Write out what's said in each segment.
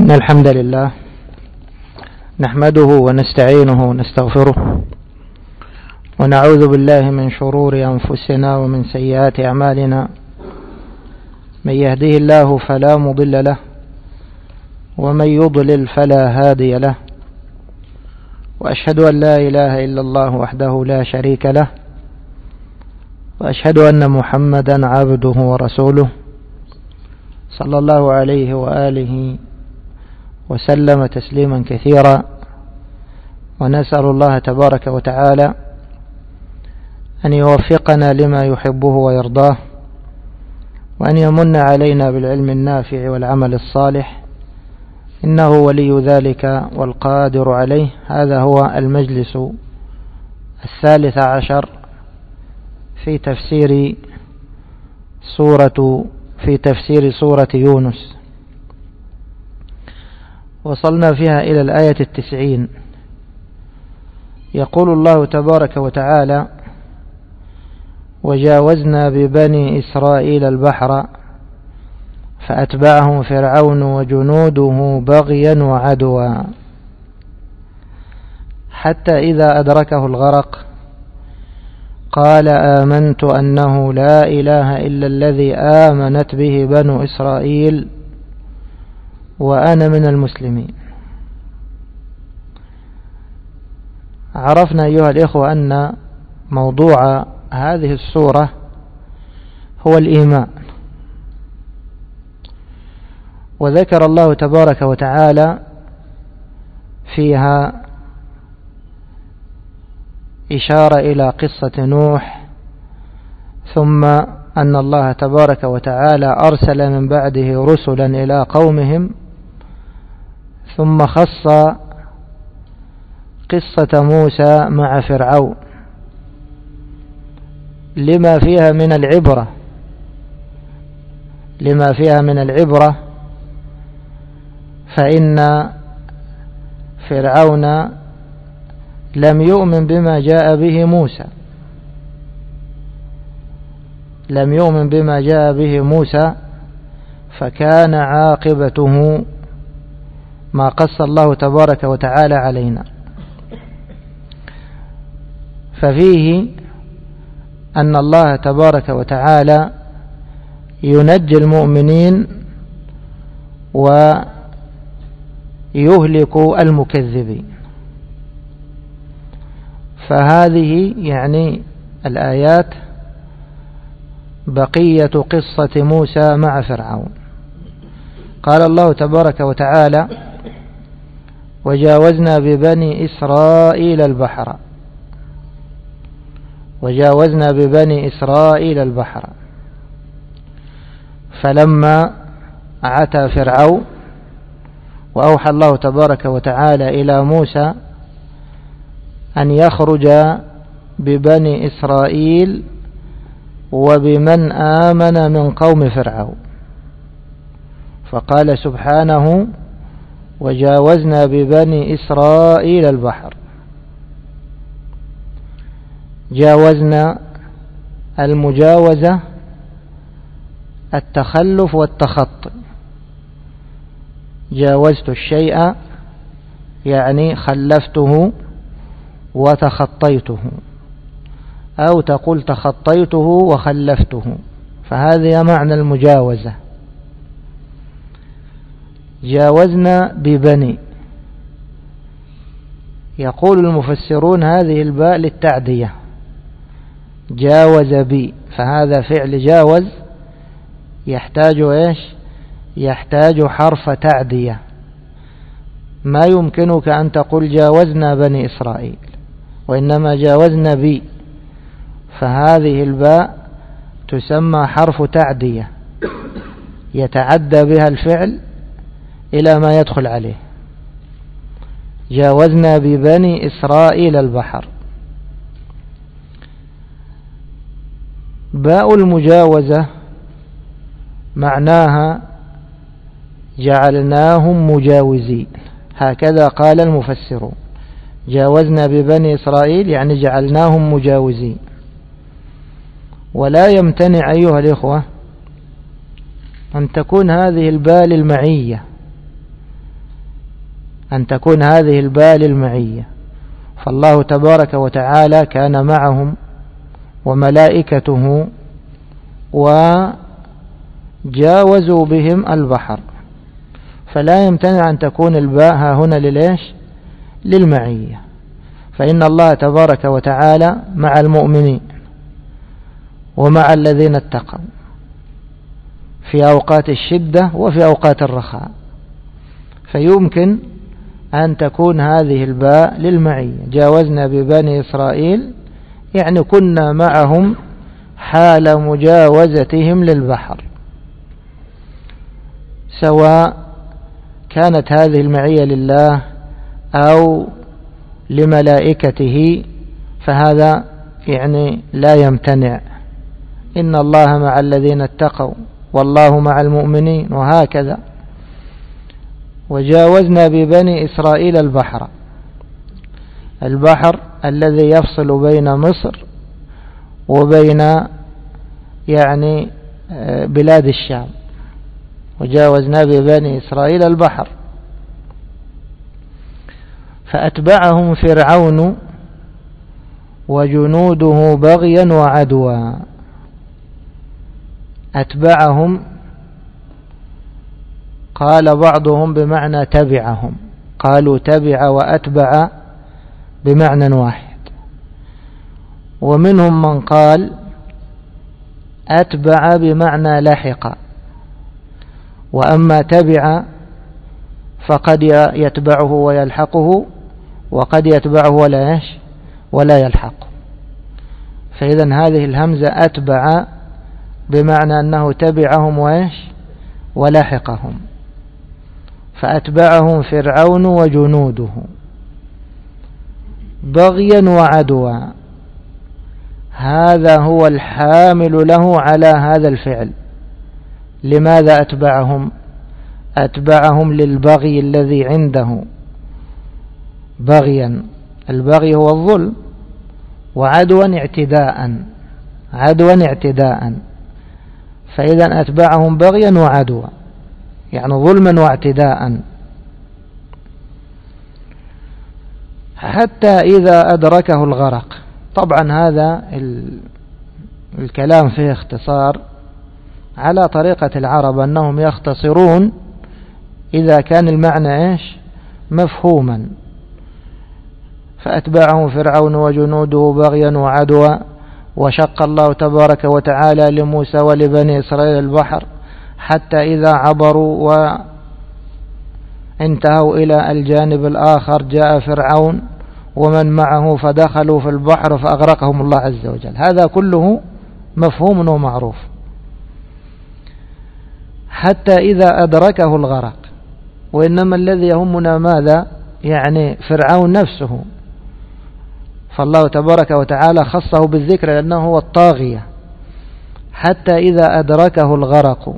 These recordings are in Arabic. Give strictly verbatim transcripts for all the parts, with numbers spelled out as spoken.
إن الحمد لله نحمده ونستعينه ونستغفره ونعوذ بالله من شرور أنفسنا ومن سيئات أعمالنا. من يهده الله فلا مضل له ومن يضلل فلا هادي له، وأشهد أن لا إله إلا الله وحده لا شريك له، وأشهد أن محمدا عبده ورسوله صلى الله عليه وآله وسلم تسليما كثيرا. ونسأل الله تبارك وتعالى أن يوفقنا لما يحبه ويرضاه، وأن يمن علينا بالعلم النافع والعمل الصالح، إنه ولي ذلك والقادر عليه. هذا هو المجلس الثالث عشر في تفسير سورة في تفسير سورة يونس، وصلنا فيها إلى الآية التسعين. يقول الله تبارك وتعالى: وجاوزنا ببني إسرائيل البحر فأتبعهم فرعون وجنوده بغيا وعدوا حتى إذا أدركه الغرق قال آمنت أنه لا إله إلا الذي آمنت به بنو إسرائيل وأنا من المسلمين. عرفنا أيها الإخوة أن موضوع هذه السورة هو الإيمان، وذكر الله تبارك وتعالى فيها إشارة إلى قصة نوح، ثم أن الله تبارك وتعالى أرسل من بعده رسلا إلى قومهم، ثم خص قصة موسى مع فرعون لما فيها من العبرة لما فيها من العبرة فإن فرعون لم يؤمن بما جاء به موسى لم يؤمن بما جاء به موسى فكان عاقبته ما قص الله تبارك وتعالى علينا. ففيه أن الله تبارك وتعالى ينجي المؤمنين ويهلك المكذبين. فهذه يعني الآيات بقية قصة موسى مع فرعون. قال الله تبارك وتعالى: وجاوزنا ببني إسرائيل البحر وجاوزنا ببني إسرائيل البحر فلما عتى فرعون وأوحى الله تبارك وتعالى إلى موسى أن يخرج ببني إسرائيل وبمن آمن من قوم فرعون، فقال سبحانه: وجاوزنا ببني إسرائيل البحر. جاوزنا، المجاوزة التخلف والتخطي. جاوزت الشيء يعني خلفته وتخطيته، أو تقول تخطيته وخلفته، فهذا معنى المجاوزة. جاوزنا ببني، يقول المفسرون هذه الباء للتعدية، جاوز بي، فهذا فعل جاوز يحتاج إيش؟ يحتاج حرف تعدية. ما يمكنك أن تقول جاوزنا بني إسرائيل، وإنما جاوزنا بي، فهذه الباء تسمى حرف تعدية يتعدى بها الفعل إلى ما يدخل عليه. جاوزنا ببني إسرائيل البحر. باء المجاوزة معناها جعلناهم مجاوزين، هكذا قال المفسرون. جاوزنا ببني إسرائيل يعني جعلناهم مجاوزين. ولا يمتنع أيها الإخوة أن تكون هذه الباء للمعية، أن تكون هذه الباء للمعية. فالله تبارك وتعالى كان معهم وملائكته وجاوزوا بهم البحر، فلا يمتنع أن تكون الباء ها هنا لليش؟ للمعية. فإن الله تبارك وتعالى مع المؤمنين ومع الذين اتقوا في أوقات الشدة وفي أوقات الرخاء، فيمكن أن تكون هذه الباء للمعية. جاوزنا ببني إسرائيل يعني كنا معهم حال مجاوزتهم للبحر، سواء كانت هذه المعية لله أو لملائكته، فهذا يعني لا يمتنع. إن الله مع الذين اتقوا والله مع المؤمنين، وهكذا. وجاوزنا ببني إسرائيل البحر، البحر الذي يفصل بين مصر وبين يعني بلاد الشام. وجاوزنا ببني إسرائيل البحر فأتبعهم فرعون وجنوده بغيا وعدوا. أتبعهم قال بعضهم بمعنى تبعهم، قالوا تبع وأتبع بمعنى واحد. ومنهم من قال أتبع بمعنى لحق، وأما تبع فقد يتبعه ويلحقه، وقد يتبعه ولا يش ولا يلحق. فإذا هذه الهمزة أتبع بمعنى أنه تبعهم ويش ولحقهم. فأتبعهم فرعون وجنوده بغيا وعدوا، هذا هو الحامل له على هذا الفعل. لماذا أتبعهم؟ أتبعهم للبغي الذي عنده، بغيا، البغي هو الظلم، وعدوا اعتداء، عدوا اعتداء. فإذا أتبعهم بغيا وعدوا يعني ظلما واعتداء، حتى إذا أدركه الغرق. طبعا هذا الكلام فيه اختصار على طريقة العرب، أنهم يختصرون إذا كان المعنى إيش مفهوما. فأتبعهم فرعون وجنوده بغيا وعدوا، وشق الله تبارك وتعالى لموسى ولبني إسرائيل البحر حتى إذا عبروا وانتهوا إلى الجانب الآخر جاء فرعون ومن معه فدخلوا في البحر فأغرقهم الله عز وجل. هذا كله مفهوم ومعروف. حتى إذا أدركه الغرق، وإنما الذي يهمنا ماذا؟ يعني فرعون نفسه، فالله تبارك وتعالى خصه بالذكر لأنه هو الطاغية. حتى إذا أدركه الغرق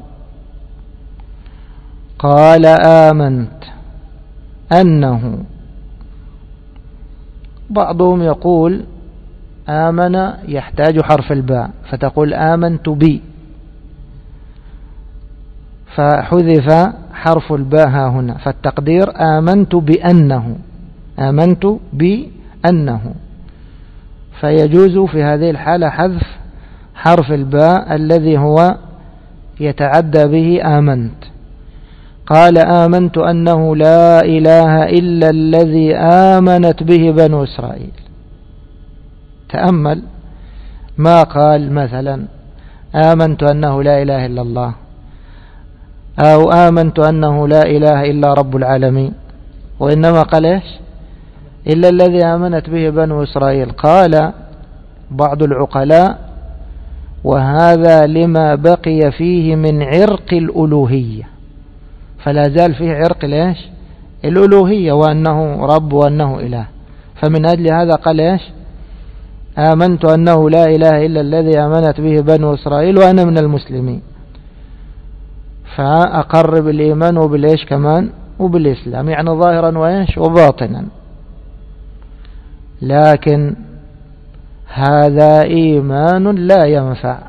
قال آمنت أنه، بعضهم يقول آمن يحتاج حرف الباء فتقول آمنت بي، فحذف حرف الباء هنا، فالتقدير آمنت بأنه، آمنت بأنه. فيجوز في هذه الحالة حذف حرف الباء الذي هو يتعدى به آمنت. قال آمنت أنه لا إله إلا الذي آمنت به بنو إسرائيل. تأمل، ما قال مثلا آمنت أنه لا إله إلا الله، أو آمنت أنه لا إله إلا رب العالمين، وإنما قال إيش؟ إلا الذي آمنت به بنو إسرائيل. قال بعض العقلاء وهذا لما بقي فيه من عرق الألوهية، فلا زال فيه عرق ليش؟ الألوهية، وأنه رب وأنه إله. فمن أجل هذا قال إيش؟ آمنت أنه لا إله إلا الذي آمنت به بنو إسرائيل وأنا من المسلمين. فأقر بالإيمان وبالإيش كمان وبالإسلام، يعني ظاهرا وإيش وباطنا. لكن هذا إيمان لا ينفع.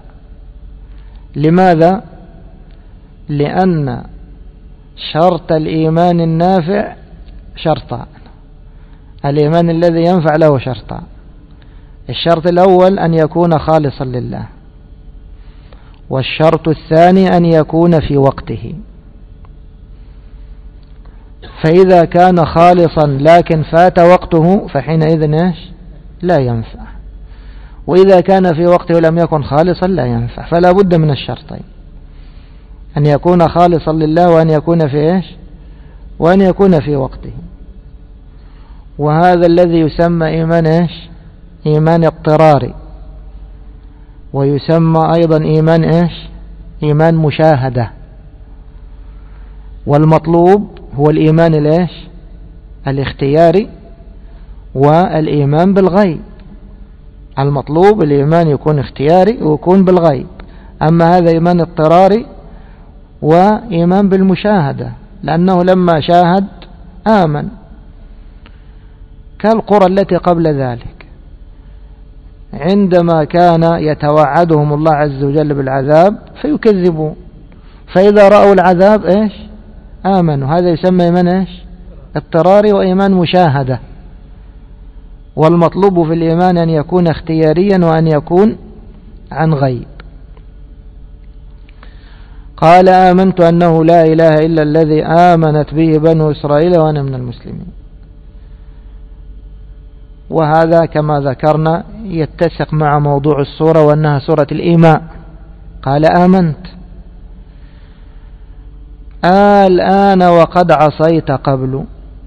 لماذا؟ لأن شرط الإيمان النافع شرطان. الإيمان الذي ينفع له شرطان. الشرط الأول أن يكون خالصا لله، والشرط الثاني أن يكون في وقته. فإذا كان خالصا لكن فات وقته فحينئذ إيش؟ لا ينفع. وإذا كان في وقته لم يكن خالصا لا ينفع. فلا بد من الشرطين، أن يكون خالصا لله وأن يكون في إيش؟ وأن يكون في وقته. وهذا الذي يسمى إيمان إيش؟ إيمان اضطراري. ويسمى أيضا إيمان إيش؟ إيمان مشاهدة. والمطلوب هو الإيمان الإيش؟ الاختياري والإيمان بالغيب. المطلوب الإيمان يكون اختياري ويكون بالغيب. أما هذا إيمان اضطراري وإيمان بالمشاهدة، لأنه لما شاهد آمن، كالقرى التي قبل ذلك عندما كان يتوعدهم الله عز وجل بالعذاب فيكذبون، فإذا رأوا العذاب إيش؟ آمنوا. هذا يسمى إيمان إيش؟ اضطراري وإيمان مشاهدة. والمطلوب في الإيمان أن يكون اختياريا وأن يكون عن غيب. قال آمنت أنه لا إله إلا الذي آمنت به بنو إسرائيل وأنا من المسلمين. وهذا كما ذكرنا يتسق مع موضوع السورة، وأنها سورة الإيمان. قال آمنت الآن وقد عصيت قبل.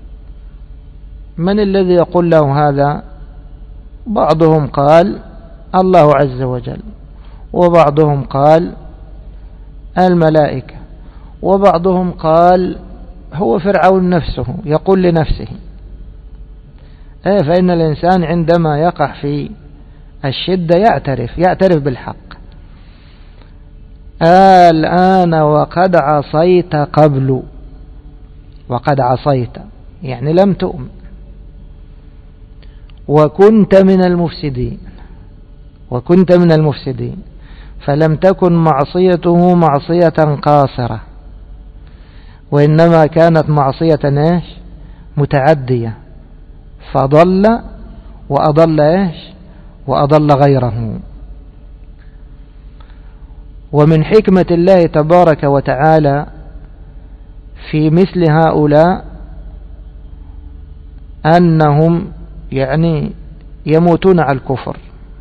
من الذي يقول له هذا؟ بعضهم قال الله عز وجل، وبعضهم قال الملائكة، وبعضهم قال هو فرعون نفسه يقول لنفسه. ايه فإن الإنسان عندما يقع في الشدة يعترف يعترف بالحق. الآن وقد عصيت قبل. وقد عصيت يعني لم تؤمن، وكنت من المفسدين. وكنت من المفسدين فلم تكن معصيته معصية قاصرة، وإنما كانت معصية ايش؟ متعدية، فضل وأضل ايش؟ وأضل غيره. ومن حكمة الله تبارك وتعالى في مثل هؤلاء أنهم يعني يموتون على الكفر.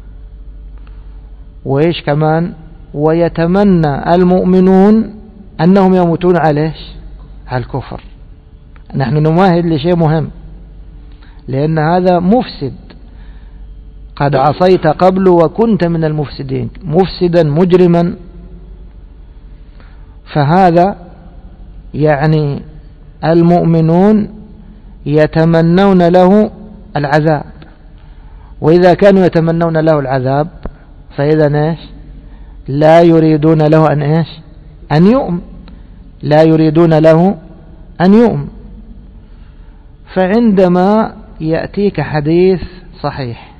وإيش كمان؟ ويتمنى المؤمنون أنهم يموتون على إيش؟ على الكفر. نحن نمهد لشيء مهم، لأن هذا مفسد. قد عصيت قبل وكنت من المفسدين، مفسدا مجرما. فهذا يعني المؤمنون يتمنون له العذاب، وإذا كانوا يتمنون له العذاب فإذا إيش؟ لا يريدون له أن إيش؟ أن يؤمن. لا يريدون له أن يؤمن. فعندما يأتيك حديث صحيح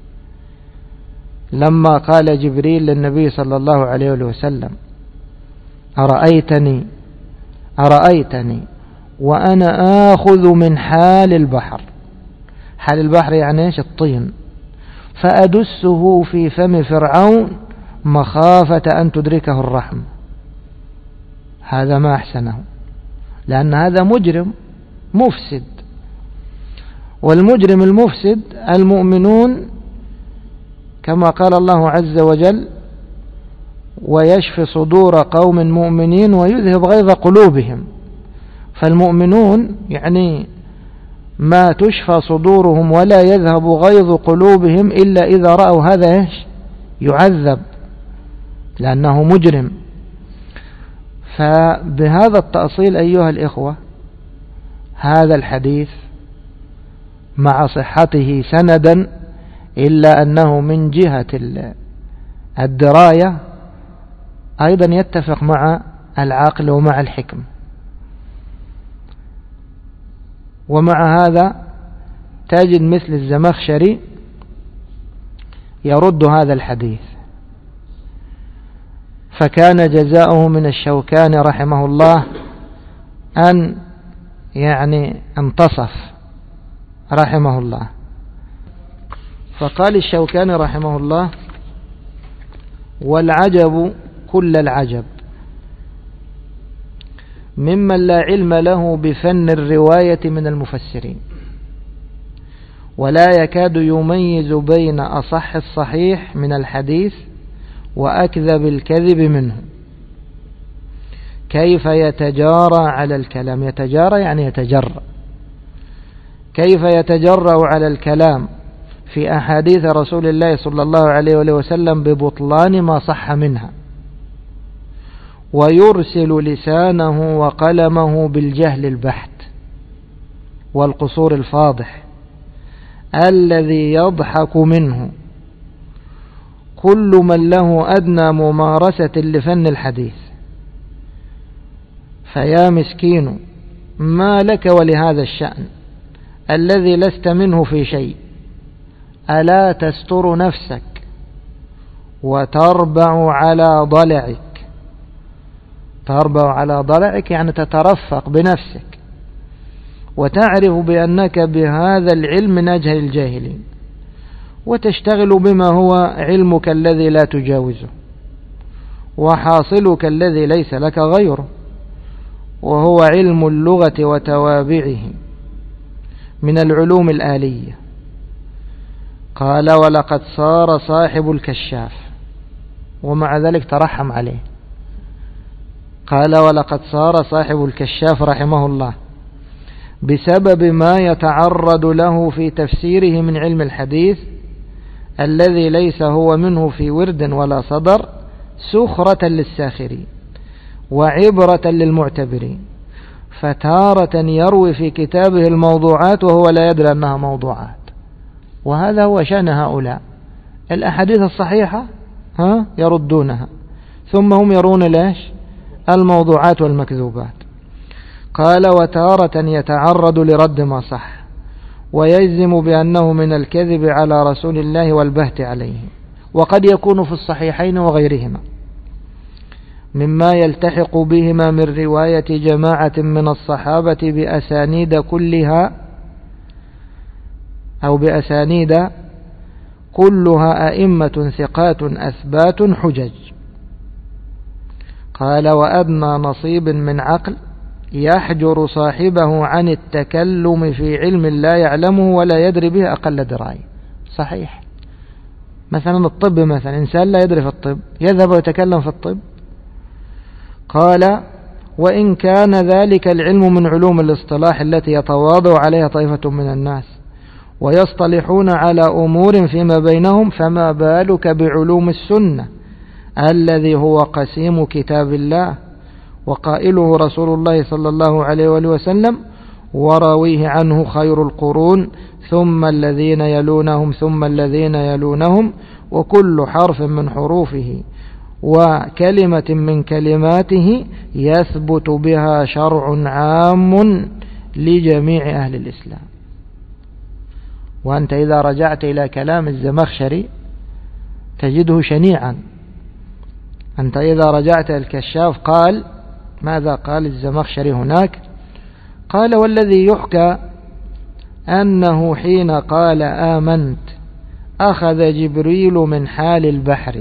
لما قال جبريل للنبي صلى الله عليه وسلم أرأيتني أرأيتني وأنا آخذ من حال البحر. حال البحر يعني إيش؟ الطين. فأدسه في فم فرعون مخافة أن تدركه الرحمة. هذا ما أحسنه، لأن هذا مجرم مفسد. والمجرم المفسد المؤمنون كما قال الله عز وجل ويشفي صدور قوم مؤمنين ويذهب غيظ قلوبهم. فالمؤمنون يعني ما تشفى صدورهم ولا يذهب غيظ قلوبهم إلا إذا رأوا هذا إيش؟ يعذب، لأنه مجرم. فبهذا التأصيل أيها الإخوة هذا الحديث مع صحته سندا إلا أنه من جهة الدراية أيضا يتفق مع العقل ومع الحكم. ومع هذا تجد مثل الزمخشري يرد هذا الحديث. فكان جزاؤه من الشوكاني رحمه الله أن يعني انتصف رحمه الله. فقال الشوكاني رحمه الله: والعجب كل العجب ممن لا علم له بفن الرواية من المفسرين، ولا يكاد يميز بين أصح الصحيح من الحديث وأكذب الكذب منه، كيف يتجارى على الكلام. يتجارى يعني يتجرأ. كيف يتجرأ على الكلام في أحاديث رسول الله صلى الله عليه وسلم ببطلان ما صح منها، ويرسل لسانه وقلمه بالجهل البحت والقصور الفاضح الذي يضحك منه كل من له أدنى ممارسة لفن الحديث. فيا مسكين ما لك ولهذا الشأن الذي لست منه في شيء، ألا تستر نفسك وتربع على ضلعك. تربع على ضلعك يعني تترفق بنفسك، وتعرف بأنك بهذا العلم من أجهل الجاهلين، وتشتغل بما هو علمك الذي لا تجاوزه، وحاصلك الذي ليس لك غيره، وهو علم اللغة وتوابعه من العلوم الآلية. قال: ولقد صار صاحب الكشاف، ومع ذلك ترحم عليه. قال: ولقد صار صاحب الكشاف رحمه الله بسبب ما يتعرض له في تفسيره من علم الحديث الذي ليس هو منه في ورد ولا صدر، سخرة للساخرين وعبرة للمعتبرين، فتارة يروي في كتابه الموضوعات وهو لا يدري أنها موضوعات. وهذا هو شأن هؤلاء. الأحاديث الصحيحة ها يردونها، ثم هم يرون ليش الموضوعات والمكذوبات. قال: وتارة يتعرض لرد ما صح ويجزم بأنه من الكذب على رسول الله والبهت عليه، وقد يكون في الصحيحين وغيرهما مما يلتحق بهما من رواية جماعة من الصحابة بأسانيد كلها أو بأسانيد كلها أئمة ثقات أثبات حجج. قال: وأدنى نصيب من عقل يحجر صاحبه عن التكلم في علم لا يعلمه ولا يدري به أقل دراية. صحيح. مثلا الطب، مثلا إنسان لا يدري في الطب يذهب ويتكلم في الطب. قال: وإن كان ذلك العلم من علوم الاصطلاح التي يتواضع عليها طائفة من الناس ويصطلحون على أمور فيما بينهم، فما بالك بعلوم السنة الذي هو قسيم كتاب الله وقائله رسول الله صلى الله عليه وآله وسلم: وراويه عنه خير القرون ثم الذين يلونهم ثم الذين يلونهم، وكل حرف من حروفه وكلمة من كلماته يثبت بها شرع عام لجميع أهل الإسلام. وأنت إذا رجعت إلى كلام الزمخشري تجده شنيعا. أنت إذا رجعت الكشاف قال ماذا قال الزمخشري هناك؟ قال: والذي يحكى أنه حين قال آمنت أخذ جبريل من حال البحر.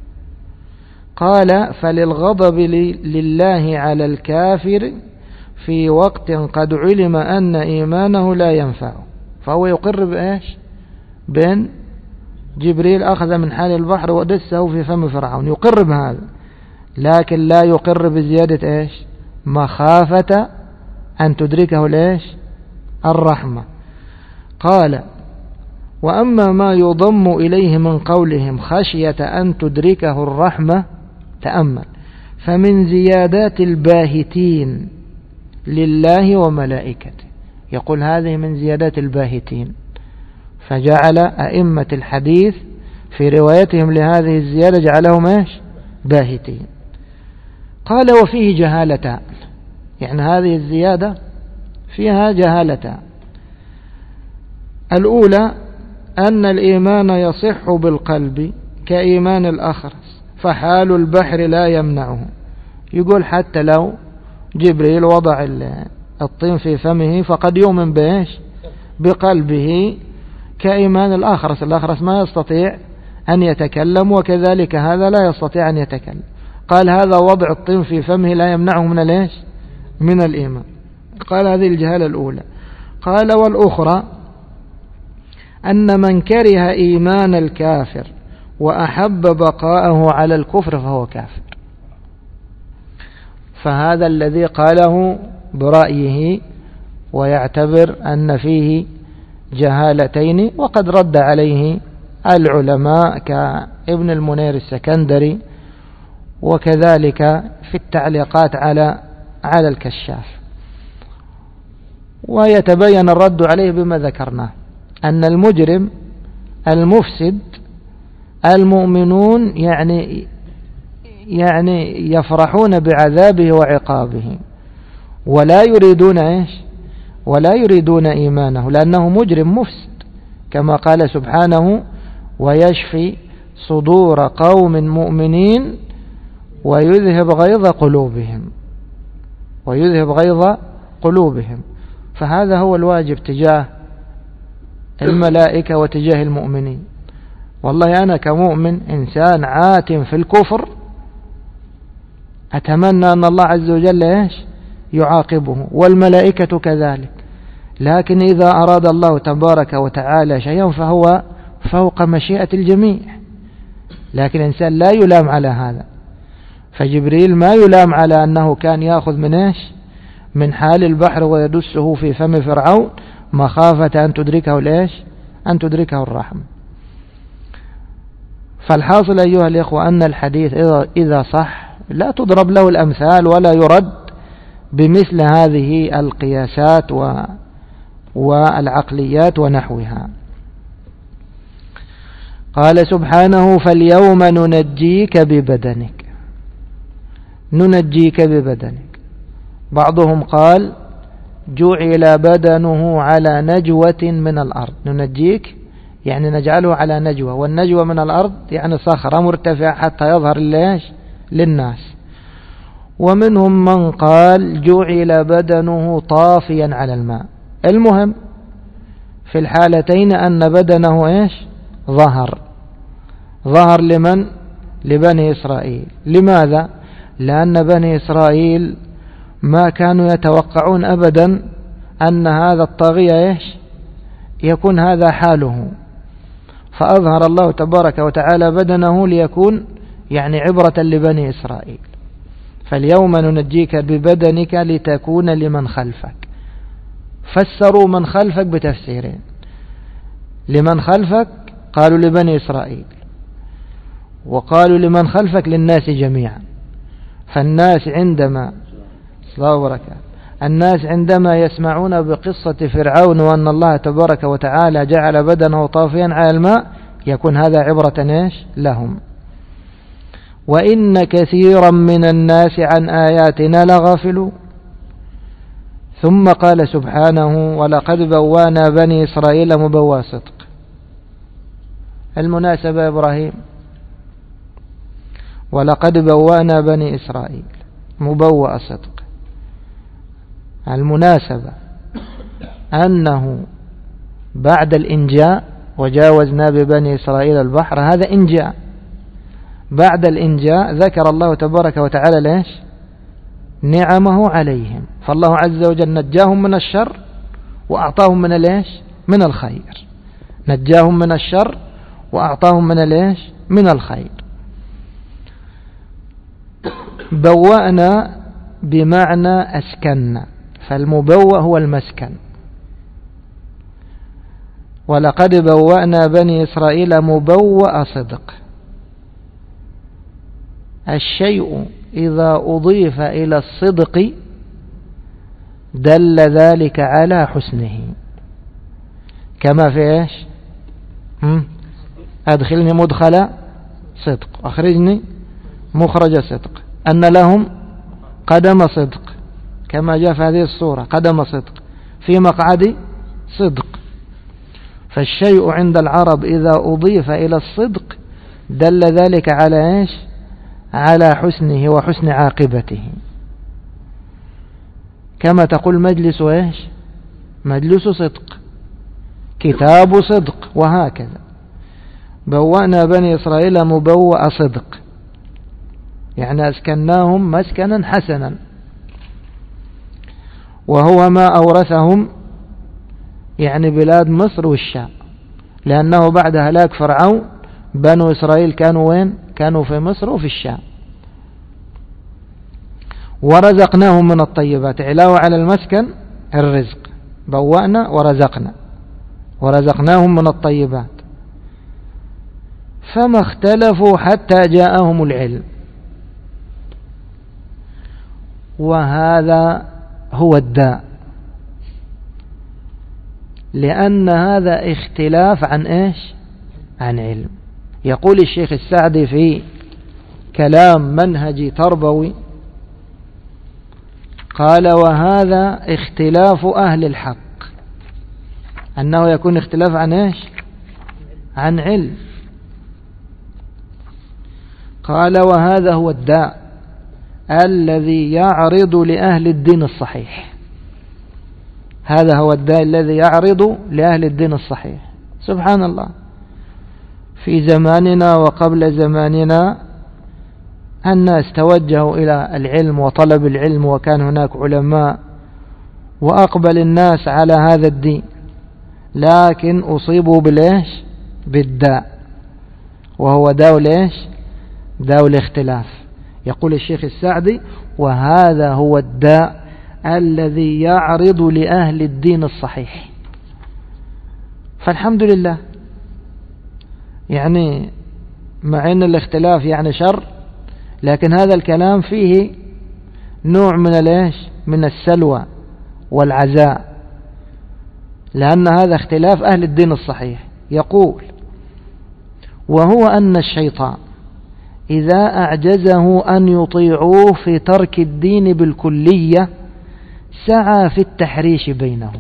قال: فللغضب لله على الكافر في وقت قد علم أن إيمانه لا ينفعه. فهو يقر بإيش؟ بأن جبريل أخذ من حال البحر ودسه في فم فرعون، يقر بهذا، لكن لا يقر بزيادة إيش؟ مخافة أن تدركه ليش؟ الرحمة. قال: وأما ما يضم إليه من قولهم خشية أن تدركه الرحمة، تأمل، فمن زيادات الباهتين لله وملائكته. يقول هذه من زيادات الباهتين، فجعل أئمة الحديث في روايتهم لهذه الزيادة جعلهم ايش؟ باهتين. قال: وفيه جهالتان، يعني هذه الزيادة فيها جهالتان. الأولى أن الإيمان يصح بالقلب كإيمان الأخرس، فحال البحر لا يمنعه. يقول حتى لو جبريل وضع الطين في فمه فقد يؤمن بإيش؟ بقلبه كإيمان الآخرس. الآخرس ما يستطيع أن يتكلم، وكذلك هذا لا يستطيع أن يتكلم. قال هذا وضع الطين في فمه لا يمنعه من الإيش؟ من الإيمان. قال هذه الجهالة الأولى. قال والأخرى أن من كره إيمان الكافر وأحب بقاءه على الكفر فهو كافر. فهذا الذي قاله برأيه ويعتبر أن فيه جهالتين، وقد رد عليه العلماء كابن المنير السكندري، وكذلك في التعليقات على على الكشاف. ويتبين الرد عليه بما ذكرناه، أن المجرم المفسد المؤمنون يعني يعني يفرحون بعذابه وعقابه، ولا يريدون إيش؟ ولا يريدون إيمانه، لأنه مجرم مفسد، كما قال سبحانه ويشفي صدور قوم مؤمنين ويذهب غيظ قلوبهم ويذهب غيظ قلوبهم. فهذا هو الواجب تجاه الملائكة وتجاه المؤمنين. والله أنا كمؤمن إنسان عاتم في الكفر أتمنى أن الله عز وجل إيش؟ يعاقبه، والملائكة كذلك. لكن إذا أراد الله تبارك وتعالى شيئا فهو فوق مشيئة الجميع، لكن الإنسان لا يلام على هذا. فجبريل ما يلام على أنه كان يأخذ من إيش؟ من حال البحر ويدسه في فم فرعون مخافة أن تدركه الإيش؟ أن تدركه الرحمة. فالحاصل أيها الإخوة أن الحديث إذا صح لا تضرب له الأمثال ولا يرد بمثل هذه القياسات والعقليات ونحوها. قال سبحانه فاليوم ننجيك ببدنك. ننجيك ببدنك. بعضهم قال جعل بدنه على نجوة من الأرض. ننجيك يعني نجعله على نجوة، والنجوة من الأرض يعني صخرة مرتفعة حتى يظهر ليش؟ للناس. ومنهم من قال جعل بدنه طافيا على الماء. المهم في الحالتين أن بدنه إيش؟ ظهر. ظهر لمن؟ لبني إسرائيل. لماذا؟ لأن بني إسرائيل ما كانوا يتوقعون أبدا أن هذا الطاغية إيش؟ يكون هذا حاله، فأظهر الله تبارك وتعالى بدنه ليكون يعني عبرة لبني إسرائيل. فاليوم ننجيك ببدنك لتكون لمن خلفك. فسروا من خلفك بتفسيرين. لمن خلفك قالوا لبني إسرائيل، وقالوا لمن خلفك للناس جميعا. فالناس عندما الناس عندما يسمعون بقصة فرعون وأن الله تبارك وتعالى جعل بدنه طافيا على الماء يكون هذا عبرة إيش؟ لهم. وإن كثيرا من الناس عن آياتنا لغافلون. ثم قال سبحانه ولقد بوانا بني إسرائيل مبوى صدق. المناسبة إبراهيم ولقد بوانا بني إسرائيل مبوى صدق. المناسبة أنه بعد الإنجاء وجاوزنا ببني إسرائيل البحر، هذا إنجاء. بعد الإنجاء ذكر الله تبارك وتعالى ليش؟ نعمه عليهم. فالله عز وجل نجاهم من الشر وأعطاهم من ليش؟ من الخير. نجاهم من الشر وأعطاهم من ليش؟ من الخير. بوأنا بمعنى أسكننا، فالمبوأ هو المسكن. ولقد بوأنا بني إسرائيل مبوأ صدق. الشيء إذا أضيف إلى الصدق دل ذلك على حسنه، كما في إيش؟ أدخلني مدخل صدق أخرجني مخرج صدق. أن لهم قدم صدق، كما جاء في هذه الصورة قدم صدق في مقعد صدق. فالشيء عند العرب إذا أضيف إلى الصدق دل ذلك على إيش؟ على حسنه وحسن عاقبته. كما تقول مجلس إيش؟ مجلس صدق، كتاب صدق، وهكذا. بوأنا بني إسرائيل مبوأ صدق، يعني أسكناهم مسكنا حسنا، وهو ما أورثهم يعني بلاد مصر والشام، لأنه بعد هلاك فرعون بنو إسرائيل كانوا وين؟ كانوا في مصر وفي الشام. ورزقناهم من الطيبات، علاوة على المسكن الرزق، بوأنا ورزقنا، ورزقناهم من الطيبات. فما اختلفوا حتى جاءهم العلم، وهذا هو الداء، لأن هذا اختلاف عن إيش؟ عن علم. يقول الشيخ السعدي في كلام منهجي تربوي، قال: وهذا اختلاف أهل الحق، أنه يكون اختلاف عن إيش؟ عن علم. قال: وهذا هو الداء الذي يعرض لأهل الدين الصحيح، هذا هو الداء الذي يعرض لأهل الدين الصحيح. سبحان الله، في زماننا وقبل زماننا الناس توجهوا إلى العلم وطلب العلم، وكان هناك علماء وأقبل الناس على هذا الدين، لكن أصيبوا بالإيش؟ بالداء، وهو داء الإيش؟ داء الاختلاف. يقول الشيخ السعدي: وهذا هو الداء الذي يعرض لأهل الدين الصحيح. فالحمد لله، يعني مع أن الاختلاف يعني شر، لكن هذا الكلام فيه نوع من الإيش؟ من السلوى والعزاء، لأن هذا اختلاف أهل الدين الصحيح. يقول: وهو أن الشيطان إذا أعجزه أن يطيعوه في ترك الدين بالكلية سعى في التحريش بينهم،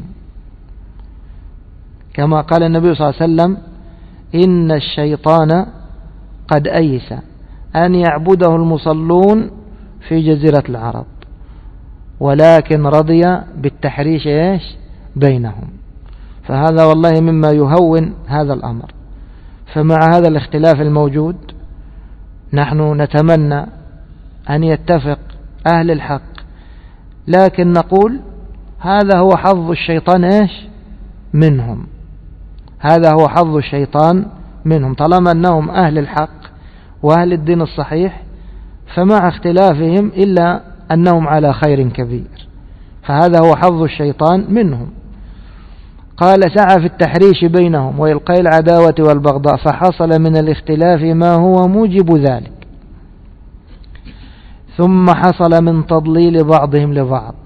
كما قال النبي صلى الله عليه وسلم: إن الشيطان قد أيس أن يعبده المصلون في جزيرة العرب، ولكن رضي بالتحريش إيش؟ بينهم. فهذا والله مما يهون هذا الأمر. فمع هذا الاختلاف الموجود نحن نتمنى أن يتفق أهل الحق، لكن نقول هذا هو حظ الشيطان إيش؟ منهم، هذا هو حظ الشيطان منهم، طالما أنهم أهل الحق وأهل الدين الصحيح، فمع اختلافهم إلا أنهم على خير كبير، فهذا هو حظ الشيطان منهم. قال: سعى في التحريش بينهم وإلقاء العداوة والبغضاء، فحصل من الاختلاف ما هو موجب ذلك، ثم حصل من تضليل بعضهم لبعض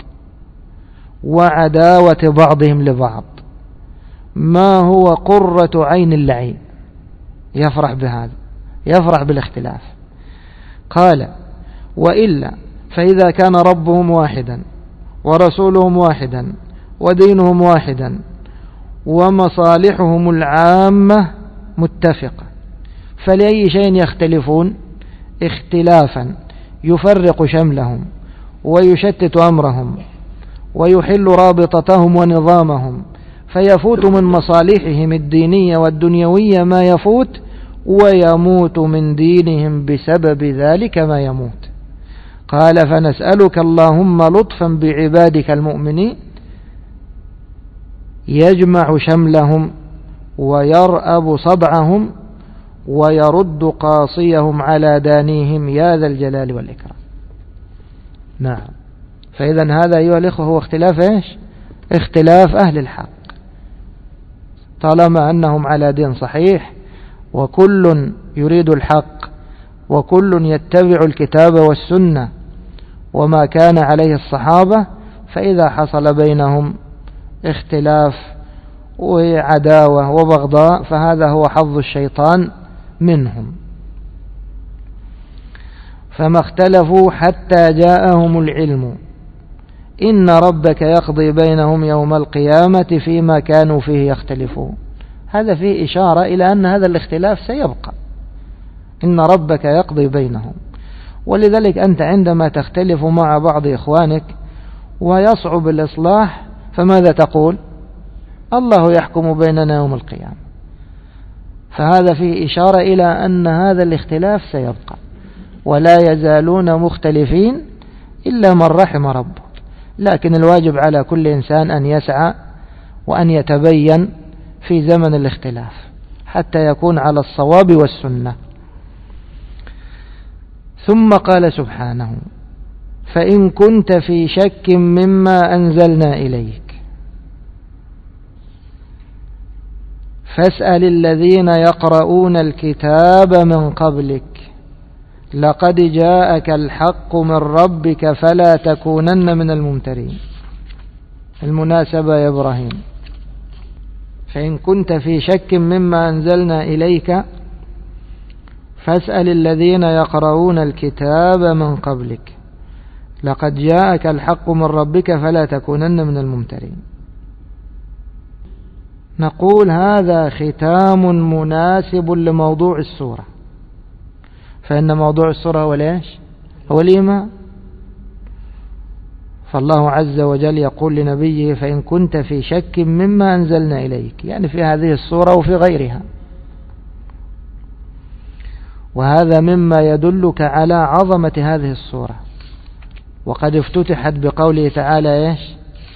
وعداوة بعضهم لبعض ما هو قرة عين اللعين. يفرح بهذا، يفرح بالاختلاف. قال: وإلا فإذا كان ربهم واحدا ورسولهم واحدا ودينهم واحدا ومصالحهم العامة متفقة، فلأي شيء يختلفون اختلافا يفرق شملهم ويشتت أمرهم ويحل رابطتهم ونظامهم، فيفوت من مصالحهم الدينية والدنيوية ما يفوت، ويموت من دينهم بسبب ذلك ما يموت. قال: فنسألك اللهم لطفا بعبادك المؤمنين يجمع شملهم ويرأب صبعهم ويرد قاصيهم على دانيهم يا ذا الجلال والإكرام. نعم، فإذا هذا أيها الإخوة هو اختلاف إيش؟ اختلاف أهل الحق، طالما أنهم على دين صحيح وكل يريد الحق وكل يتبع الكتاب والسنة وما كان عليه الصحابة، فإذا حصل بينهم اختلاف وعداوة وبغضاء فهذا هو حظ الشيطان منهم. فما اختلفوا حتى جاءهم العلم إن ربك يقضي بينهم يوم القيامة فيما كانوا فيه يختلفون. هذا فيه إشارة إلى أن هذا الاختلاف سيبقى، إن ربك يقضي بينهم. ولذلك أنت عندما تختلف مع بعض إخوانك ويصعب الإصلاح، فماذا تقول؟ الله يحكم بيننا يوم القيامة. فهذا فيه إشارة إلى أن هذا الاختلاف سيبقى، ولا يزالون مختلفين إلا من رحم ربه. لكن الواجب على كل إنسان أن يسعى وأن يتبين في زمن الاختلاف حتى يكون على الصواب والسنة. ثم قال سبحانه: فإن كنت في شك مما أنزلنا إليك فاسأل الذين يقرؤون الكتاب من قبلك لقد جاءك الحق من ربك فلا تكونن من الممترين. المناسبة يا إبراهيم: فإن كنت في شك مما أنزلنا إليك فاسأل الذين يقرؤون الكتاب من قبلك لقد جاءك الحق من ربك فلا تكونن من الممترين. نقول هذا ختام مناسب لموضوع السورة، فإن موضوع السورة هو ليش؟ هو الإيمان. فالله عز وجل يقول لنبيه: فإن كنت في شك مما أنزلنا إليك، يعني في هذه السورة وفي غيرها. وهذا مما يدلك على عظمة هذه السورة، وقد افتتحت بقوله تعالى: إيش؟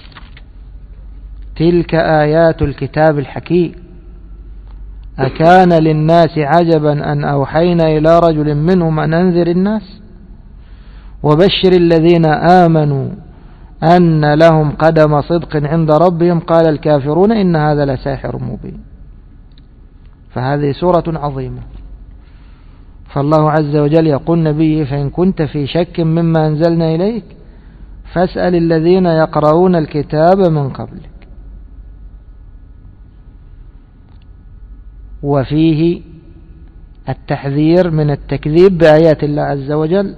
تلك آيات الكتاب الحكيم أكان للناس عجبا أن أوحينا إلى رجل منهم أن أنذر الناس وبشر الذين آمنوا أن لهم قدم صدق عند ربهم قال الكافرون إن هذا لساحر مبين. فهذه سورة عظيمة. فالله عز وجل يقول نبيه: فإن كنت في شك مما أنزلنا إليك فاسأل الذين يقرؤون الكتاب من قبلك. وفيه التحذير من التكذيب بآيات الله عز وجل،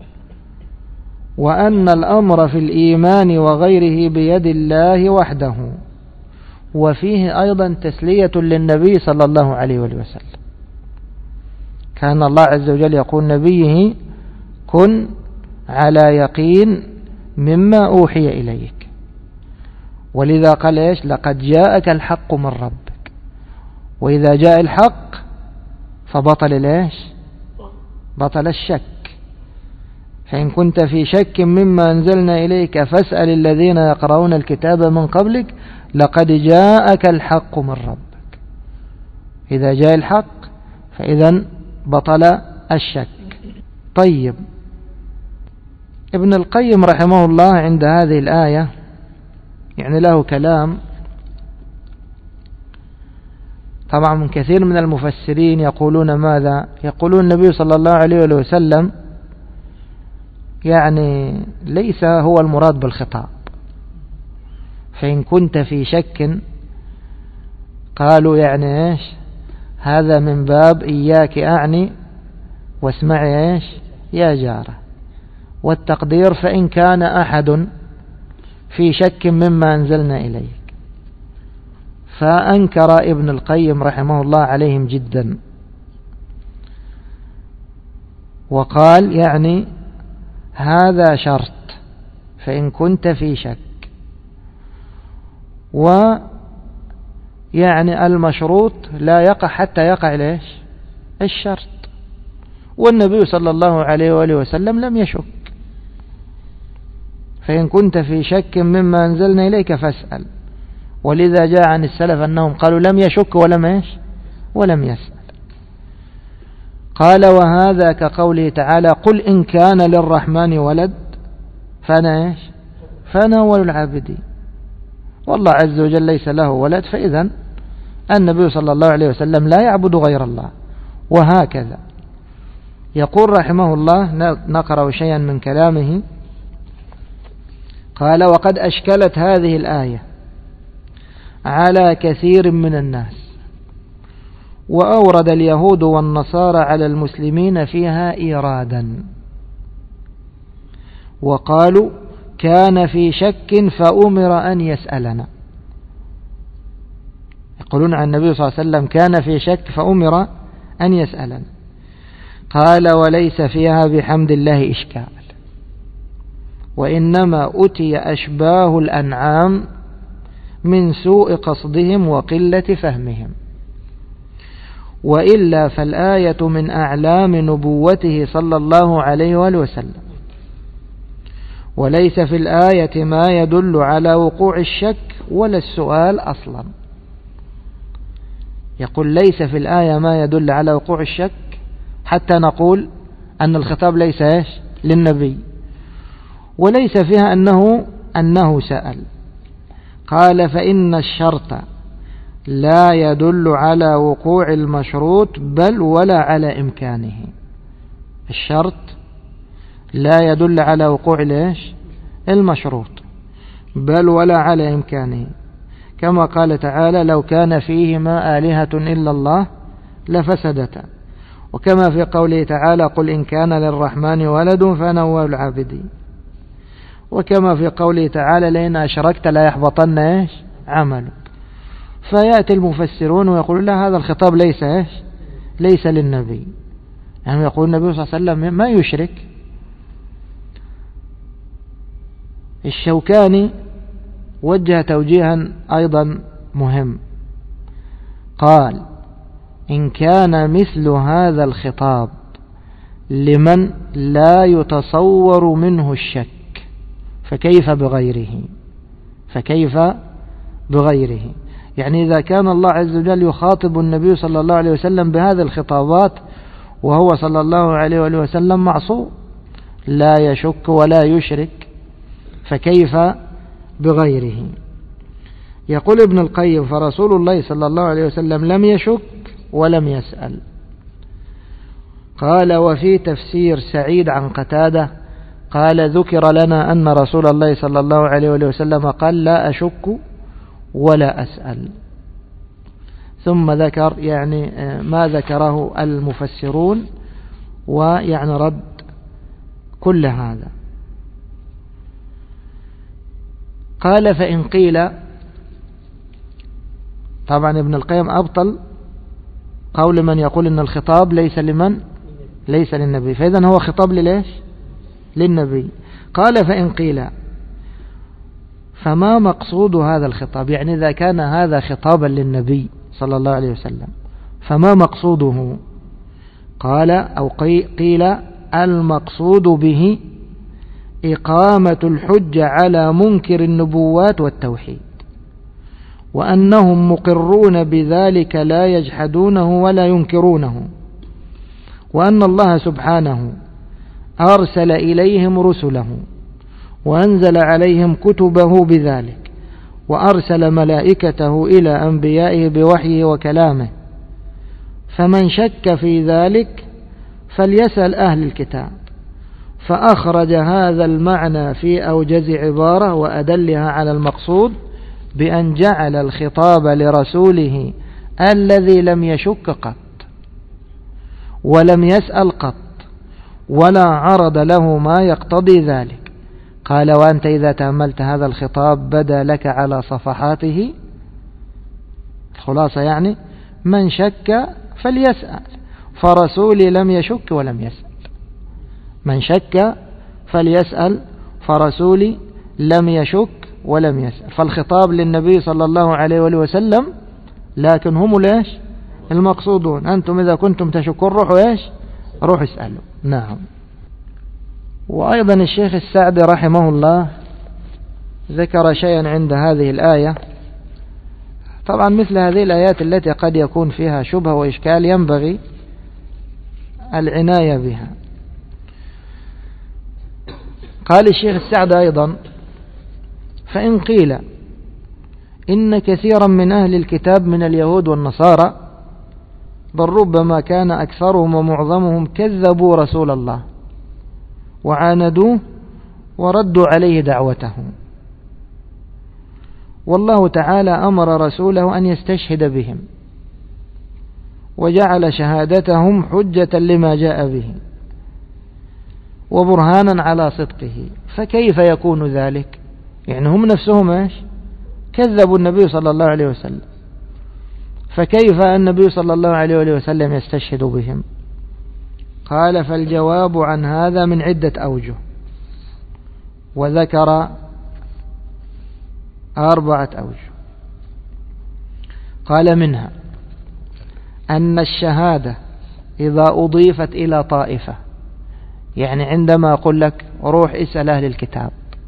وأن الأمر في الإيمان وغيره بيد الله وحده. وفيه أيضا تسلية للنبي صلى الله عليه وسلم. كان الله عز وجل يقول نبيه: كن على يقين مما أوحي إليك. ولذا قال إيش؟ لقد جاءك الحق من ربك. وإذا جاء الحق فبطل ليش؟ بطل الشك. فإن كنت في شك مما أنزلنا إليك فاسأل الذين يقرؤون الكتاب من قبلك لقد جاءك الحق من ربك. إذا جاء الحق فإذا بطل الشك. طيب، ابن القيم رحمه الله عند هذه الآية يعني له كلام. طبعا من كثير من المفسرين يقولون ماذا؟ يقولون النبي صلى الله عليه وسلم يعني ليس هو المراد بالخطاب. فإن كنت في شك قالوا يعني إيش؟ هذا من باب إياك أعني واسمعي إيش يا جارة. والتقدير: فإن كان أحد في شك مما أنزلنا إليك. فأنكر ابن القيم رحمه الله عليهم جدا، وقال يعني هذا شرط، فإن كنت في شك. ويعني المشروط لا يقع حتى يقع ليش الشرط. والنبي صلى الله عليه وآله وسلم لم يشك. فإن كنت في شك مما أنزلنا إليك فاسأل. ولذا جاء عن السلف أنهم قالوا لم يشك ولم إيش ولم يسأل. قال: وهذا كقوله تعالى: قل إن كان للرحمن ولد فأنا إيش فأنا أول العابدين. والله عز وجل ليس له ولد، فإذا النبي صلى الله عليه وسلم لا يعبد غير الله. وهكذا يقول رحمه الله، نقرأ شيئا من كلامه. قال: وقد أشكلت هذه الآية على كثير من الناس، وأورد اليهود والنصارى على المسلمين فيها إيرادا، وقالوا كان في شك فأمر أن يسألنا. يقولون عن النبي صلى الله عليه وسلم كان في شك فأمر أن يسألنا. قال: وليس فيها بحمد الله إشكال. وإنما أتي أشباه الأنعام من سوء قصدهم وقلة فهمهم، وإلا فالآية من أعلام نبوته صلى الله عليه وآله وسلم، وليس في الآية ما يدل على وقوع الشك ولا السؤال أصلا. يقول ليس في الآية ما يدل على وقوع الشك حتى نقول أن الخطاب ليس إيش للنبي، وليس فيها أنه أنه سأل. قال فإن الشرط لا يدل على وقوع المشروط بل ولا على إمكانه. الشرط لا يدل على وقوع ليش المشروط بل ولا على إمكانه، كما قال تعالى لو كان فيهما آلهة إلا الله لفسدتا، وكما في قوله تعالى قل إن كان للرحمن ولد فأنا أول العابدين، وكما في قوله تعالى لئن أشركت لا يحبطن إيش عملك. فيأتي المفسرون ويقولون لا هذا الخطاب ليس إيش ليس للنبي، يعني يقول النبي صلى الله عليه وسلم ما يشرك. الشوكاني وجه توجيها أيضا مهم، قال إن كان مثل هذا الخطاب لمن لا يتصور منه الشك فكيف بغيره فكيف بغيره يعني إذا كان الله عز وجل يخاطب النبي صلى الله عليه وسلم بهذه الخطابات وهو صلى الله عليه وسلم معصوم لا يشك ولا يشرك، فكيف بغيره؟ يقول ابن القيم فرسول الله صلى الله عليه وسلم لم يشك ولم يسأل. قال وفي تفسير سعيد عن قتادة قال ذكر لنا أن رسول الله صلى الله عليه وسلم قال لا أشك ولا أسأل، ثم ذكر يعني ما ذكره المفسرون ويعني رد كل هذا. قال فإن قيل، طبعا ابن القيم أبطل قول من يقول إن الخطاب ليس لمن ليس للنبي، فإذن هو خطاب لليش للنبي. قال فإن قيل فما مقصود هذا الخطاب، يعني إذا كان هذا خطابا للنبي صلى الله عليه وسلم فما مقصوده؟ قال أو قيل المقصود به إقامة الحجة على منكر النبوات والتوحيد، وأنهم مقرون بذلك لا يجحدونه ولا ينكرونه، وأن الله سبحانه أرسل إليهم رسله وأنزل عليهم كتبه بذلك، وأرسل ملائكته إلى أنبيائه بوحيه وكلامه، فمن شك في ذلك فليسأل أهل الكتاب، فأخرج هذا المعنى في أوجز عبارة وأدلها على المقصود بأن جعل الخطاب لرسوله الذي لم يشك قط ولم يسأل قط ولا عرض له ما يقتضي ذلك. قال وأنت إذا تأملت هذا الخطاب بدا لك على صفحاته الخلاصة يعني من شك فليسأل، فرسولي لم يشك ولم يسأل. من شك فليسأل فرسولي لم يشك ولم يسأل. فالخطاب للنبي صلى الله عليه وسلم، لكن هم ليش المقصودون. أنتم إذا كنتم تشكون روحوا إيش روحوا اسألوا. نعم. وأيضا الشيخ السعدي رحمه الله ذكر شيئا عند هذه الآية. طبعا مثل هذه الآيات التي قد يكون فيها شبهة وإشكال ينبغي العناية بها. قال الشيخ السعدي أيضا فإن قيل إن كثيرا من أهل الكتاب من اليهود والنصارى بل ربما كان أكثرهم ومعظمهم كذبوا رسول الله وعاندوه وردوا عليه دعوته، والله تعالى أمر رسوله أن يستشهد بهم وجعل شهادتهم حجة لما جاء به وبرهانا على صدقه، فكيف يكون ذلك؟ يعني هم نفسهم ايش كذبوا النبي صلى الله عليه وسلم، فكيف النبي صلى الله عليه وسلم يستشهد بهم؟ قال فالجواب عن هذا من عدة أوجه. وذكر أربعة أوجه. قال منها أن الشهادة إذا أضيفت إلى طائفة، يعني عندما أقول لك روح اسأل أهل الكتاب،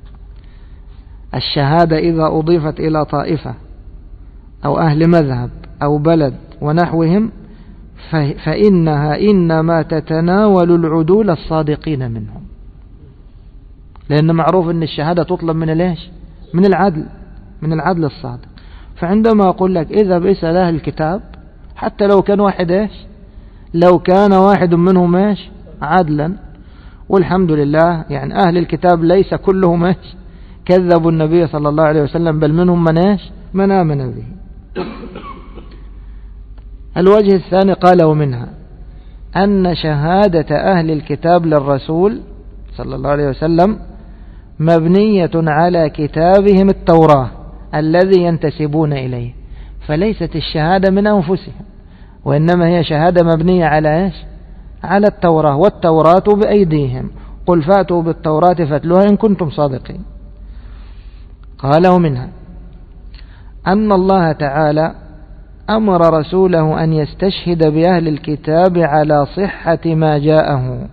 الشهادة إذا أضيفت إلى طائفة أو أهل مذهب أو بلد ونحوهم فإنها إنما تتناول العدول الصادقين منهم، لأن معروف أن الشهادة تطلب من ليش؟ من العدل، من العدل الصادق. فعندما أقول لك اذهب اسأل أهل الكتاب، حتى لو كان واحد إيش؟ لو كان واحد منهم إيش؟ عدلا. والحمد لله يعني أهل الكتاب ليس كلهم إيش؟ كذبوا النبي صلى الله عليه وسلم، بل منهم من إيش؟ من آمن به. الوجه الثاني قال ومنها أن شهادة أهل الكتاب للرسول صلى الله عليه وسلم مبنية على كتابهم التوراة الذي ينتسبون إليه، فليست الشهادة من أنفسهم، وإنما هي شهادة مبنية على إيش؟ على التوراة، والتوراة بأيديهم، قل فأتوا بالتوراة فاتلوها إن كنتم صادقين. قال ومنها أن الله تعالى أمر رسوله أن يستشهد بأهل الكتاب على صحة ما جاءه،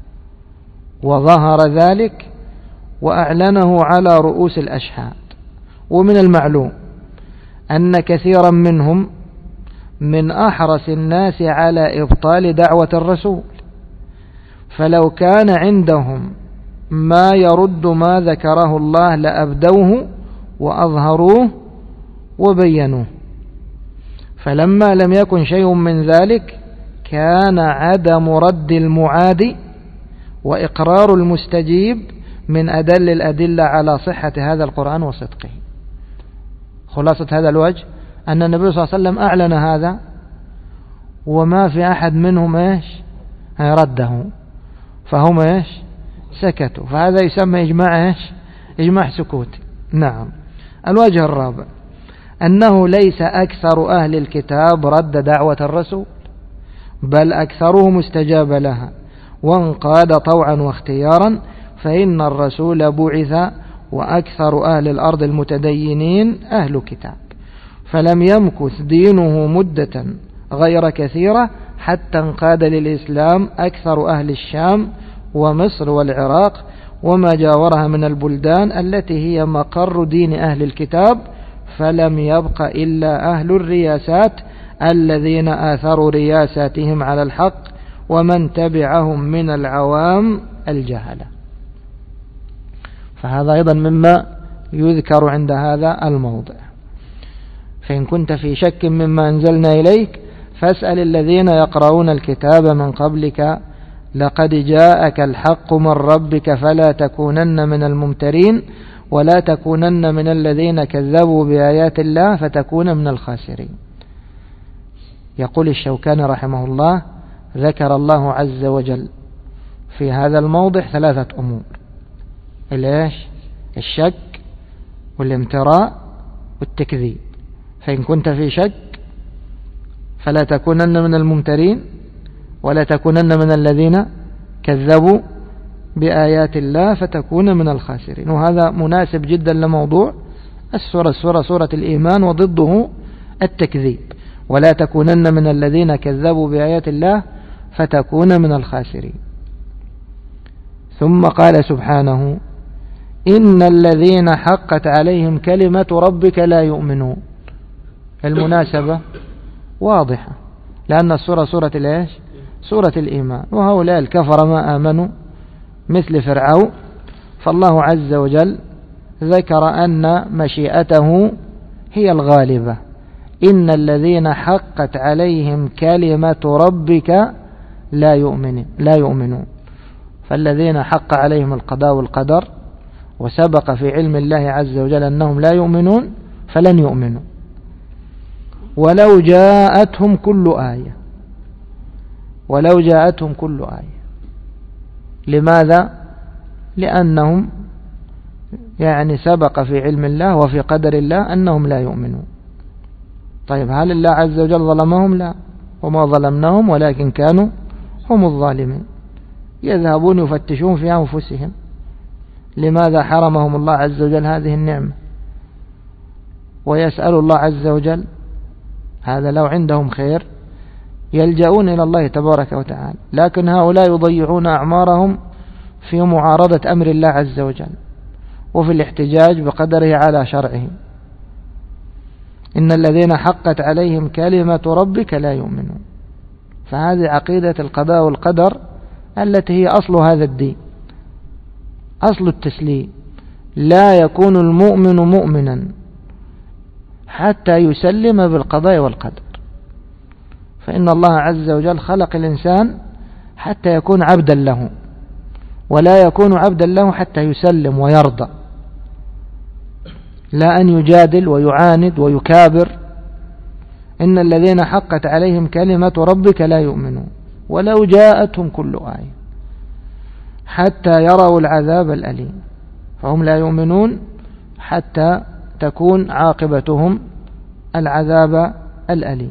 وظهر ذلك وأعلنه على رؤوس الأشهاد. ومن المعلوم أن كثيرا منهم من أحرص الناس على إبطال دعوة الرسول، فلو كان عندهم ما يرد ما ذكره الله لأبدوه وأظهروه وبينوه، فلما لم يكن شيء من ذلك كان عدم رد المعادي وإقرار المستجيب من أدل الأدلة على صحة هذا القرآن وصدقه. خلاصة هذا الوجه أن النبي صلى الله عليه وسلم أعلن هذا وما في أحد منهم إيش رده، فهم إيش سكتوا، فهذا يسمى إجماع إيش إجماع سكوتي. نعم. الوجه الرابع أنه ليس أكثر أهل الكتاب رد دعوة الرسول، بل أكثرهم استجاب لها وانقاد طوعا واختيارا، فإن الرسول بعث وأكثر أهل الأرض المتدينين أهل كتاب، فلم يمكث دينه مدة غير كثيرة حتى انقاد للإسلام أكثر أهل الشام ومصر والعراق وما جاورها من البلدان التي هي مقر دين أهل الكتاب، فلم يبق إلا أهل الرياسات الذين آثروا رياساتهم على الحق ومن تبعهم من العوام الجهلة. فهذا أيضا مما يذكر عند هذا الموضع. فإن كنت في شك مما أنزلنا إليك فاسأل الذين يقرؤون الكتاب من قبلك لقد جاءك الحق من ربك فلا تكونن من الممترين ولا تكونن من الذين كذبوا بآيات الله فتكون من الخاسرين. يقول الشوكاني رحمه الله ذكر الله عز وجل في هذا الموضع ثلاثة أمور: الإيش؟ الشك والامتراء والتكذيب. فإن كنت في شك فلا تكونن من الممترين ولا تكونن من الذين كذبوا بآيات الله فتكون من الخاسرين. وهذا مناسب جدا لموضوع السورة السورة سورة الإيمان وضده التكذيب، ولا تكونن من الذين كذبوا بآيات الله فتكون من الخاسرين. ثم قال سبحانه إن الذين حقت عليهم كلمة ربك لا يؤمنون. المناسبة واضحة، لأن السورة سورة الإيش؟ سورة الإيمان، وهؤلاء الكفر ما آمنوا مثل فرعون، فالله عز وجل ذكر أن مشيئته هي الغالبة. إن الذين حقت عليهم كلمة ربك لا يؤمنون لا يؤمنون فالذين حق عليهم القضاء والقدر وسبق في علم الله عز وجل أنهم لا يؤمنون فلن يؤمنوا ولو جاءتهم كل آية ولو جاءتهم كل آية. لماذا؟ لأنهم يعني سبق في علم الله وفي قدر الله أنهم لا يؤمنون. طيب هل الله عز وجل ظلمهم؟ لا، وما ظلمناهم ولكن كانوا هم الظالمين. يذهبون يفتشون في أنفسهم لماذا حرمهم الله عز وجل هذه النعمة، ويسأل الله عز وجل. هذا لو عندهم خير يلجؤون إلى الله تبارك وتعالى، لكن هؤلاء يضيعون أعمارهم في معارضة أمر الله عز وجل وفي الاحتجاج بقدره على شرعه. إن الذين حقت عليهم كلمة ربك لا يؤمنون. فهذه عقيدة القضاء والقدر التي هي أصل هذا الدين، أصل التسليم. لا يكون المؤمن مؤمنا حتى يسلم بالقضاء والقدر، فإن الله عز وجل خلق الإنسان حتى يكون عبدا له، ولا يكون عبدا له حتى يسلم ويرضى، لا أن يجادل ويعاند ويكابر. إن الذين حقت عليهم كلمة ربك لا يؤمنون ولو جاءتهم كل آية حتى يروا العذاب الأليم. فهم لا يؤمنون حتى تكون عاقبتهم العذاب الأليم.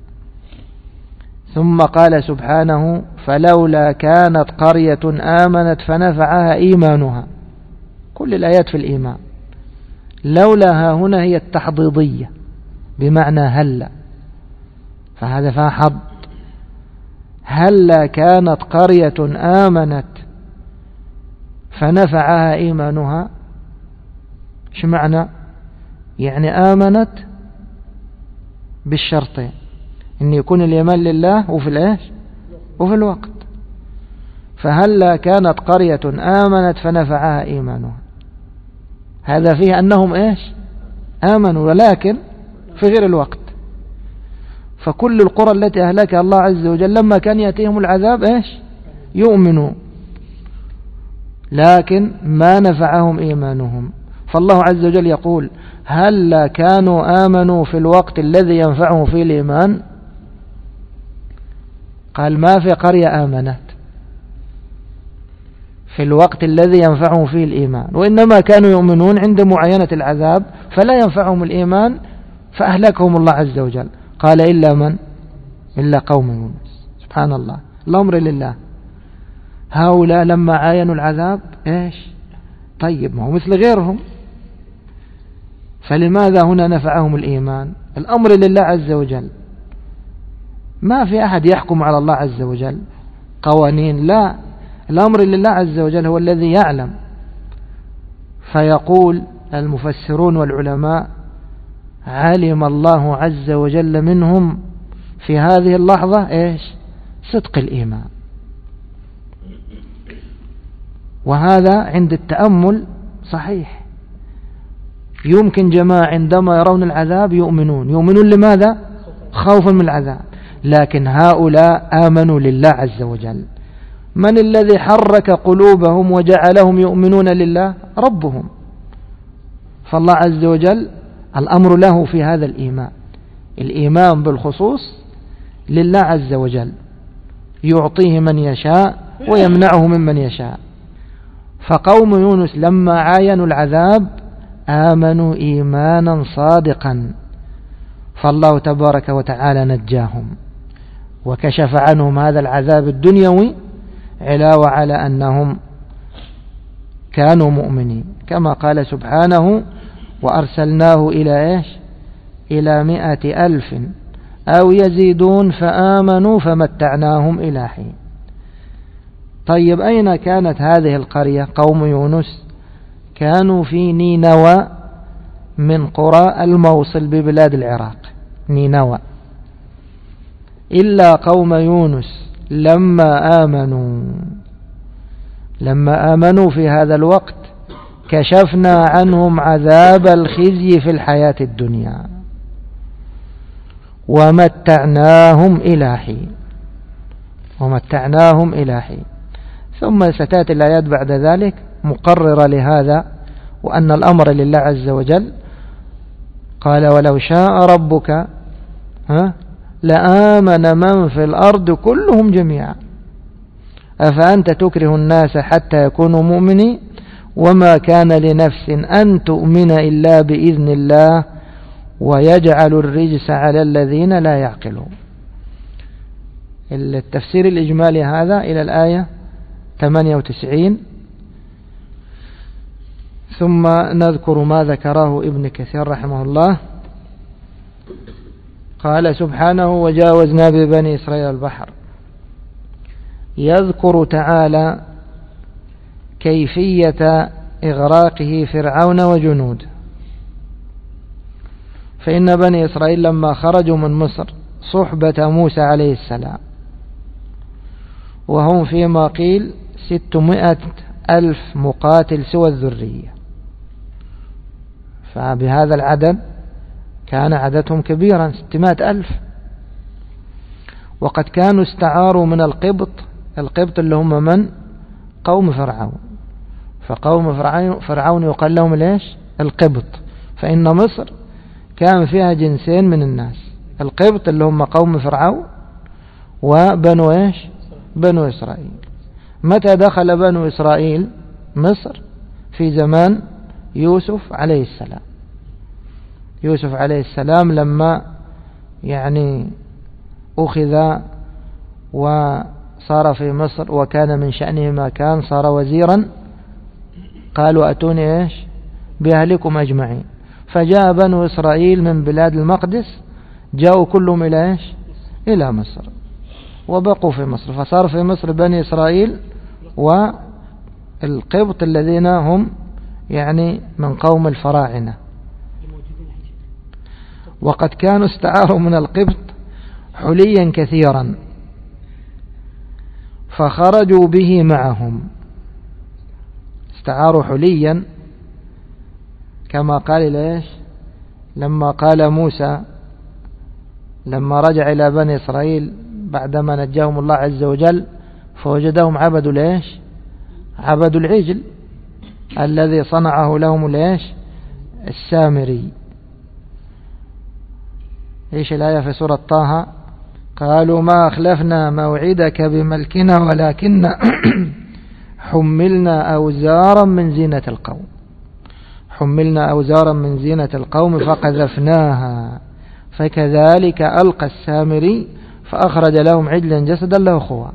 ثم قال سبحانه: فلولا كانت قرية آمنت فنفعها إيمانها. كل الآيات في الإيمان. لولا هنا هي التحضيضية بمعنى هلا، فهذا فيها حض. هلا كانت قرية آمنت فنفعها إيمانها. شو معنى؟ يعني آمنت بالشرطين، إن يكون الإيمان لله وفي الإيش وفي الوقت. فهلا كانت قرية آمنت فنفعها إيمانها، هذا فيه أنهم إيش آمنوا، ولكن في غير الوقت. فكل القرى التي أهلكها الله عز وجل لما كان يأتيهم العذاب إيش يؤمنوا، لكن ما نفعهم إيمانهم. فالله عز وجل يقول: هل كانوا آمنوا في الوقت الذي ينفعهم فيه الإيمان؟ قال: ما في قرية آمنت في الوقت الذي ينفعهم فيه الإيمان، وإنما كانوا يؤمنون عند معاينة العذاب فلا ينفعهم الإيمان فأهلكهم الله عز وجل. قال: إلا من؟ إلا قوم يونس. سبحان الله، الأمر لله. هؤلاء لما عاينوا العذاب إيش؟ طيب، ما هو مثل غيرهم، فلماذا هنا نفعهم الإيمان؟ الأمر لله عز وجل. ما في أحد يحكم على الله عز وجل قوانين، لا، الأمر لله عز وجل هو الذي يعلم. فيقول المفسرون والعلماء: علم الله عز وجل منهم في هذه اللحظة إيش؟ صدق الإيمان. وهذا عند التأمل صحيح. يمكن جماعة عندما يرون العذاب يؤمنون. يؤمنون لماذا؟ خوفا من العذاب. لكن هؤلاء آمنوا لله عز وجل. من الذي حرك قلوبهم وجعلهم يؤمنون لله؟ ربهم. فالله عز وجل الأمر له في هذا الإيمان. الإيمان بالخصوص لله عز وجل، يعطيه من يشاء ويمنعه ممن يشاء. فقوم يونس لما عاينوا العذاب آمنوا إيمانا صادقا، فالله تبارك وتعالى نجاهم وكشف عنهم هذا العذاب الدنيوي، علاوة على أنهم كانوا مؤمنين، كما قال سبحانه: وأرسلناه إلى إيش؟ إلى مئة ألف أو يزيدون فآمنوا فمتعناهم إلى حين. طيب، أين كانت هذه القرية قوم يونس؟ كانوا في نينوى من قرى الموصل ببلاد العراق، نينوى. إلا قوم يونس لما آمنوا لما آمنوا في هذا الوقت كشفنا عنهم عذاب الخزي في الحياة الدنيا ومتعناهم إلى حين ومتعناهم إلى حين. ثم ستأتي الآيات بعد ذلك مقررة لهذا، وأن الأمر لله عز وجل. قال: ولو شاء ربك ها لآمن من في الأرض كلهم جميعا أفأنت تكره الناس حتى يكونوا مؤمنين وما كان لنفس أن تؤمن إلا بإذن الله ويجعل الرجس على الذين لا يعقلون. التفسير الإجمالي هذا إلى الآية ثمانية وتسعين. ثم نذكر ما ذكره ابن كثير رحمه الله. قال سبحانه: وجاوزنا ببني إسرائيل البحر. يذكر تعالى كيفية إغراقه فرعون وجنوده. فإن بني إسرائيل لما خرجوا من مصر صحبة موسى عليه السلام، وهم فيما قيل ستمائة ألف مقاتل سوى الذرية، فبهذا العدد كان عددهم كبيرا، ستمائة ألف. وقد كانوا استعاروا من القبط، القبط اللي هم من؟ قوم فرعون. فقوم فرعون يقال لهم ليش؟ القبط. فإن مصر كان فيها جنسين من الناس، القبط اللي هم قوم فرعون، وبنو إيش؟ بنو إسرائيل. متى دخل بنو إسرائيل مصر؟ في زمان يوسف عليه السلام. يوسف عليه السلام لما يعني أخذ وصار في مصر وكان من شأنه ما كان، صار وزيرا، قالوا أتوني إيش؟ بأهلكم أجمعين. فجاء بنو إسرائيل من بلاد المقدس، جاءوا كلهم إلى إيش؟ إلى مصر، وبقوا في مصر. فصار في مصر بني إسرائيل والقبط الذين هم يعني من قوم الفراعنة. وقد كانوا استعاروا من القبط حليا كثيرا فخرجوا به معهم. استعاروا حليا كما قال ليش؟ لما قال موسى لما رجع إلى بني إسرائيل بعدما نجاهم الله عز وجل فوجدهم عبدوا ليش؟ عبدوا العجل الذي صنعه لهم ليش؟ السامري. ايش الآية في سورة طه؟ قالوا ما أخلفنا موعدك بملكنا ولكن حملنا أوزارا من زينة القوم حملنا أوزارا من زينة القوم فقذفناها فكذلك ألقى السامري فأخرج لهم عجلا جسدا له خوار.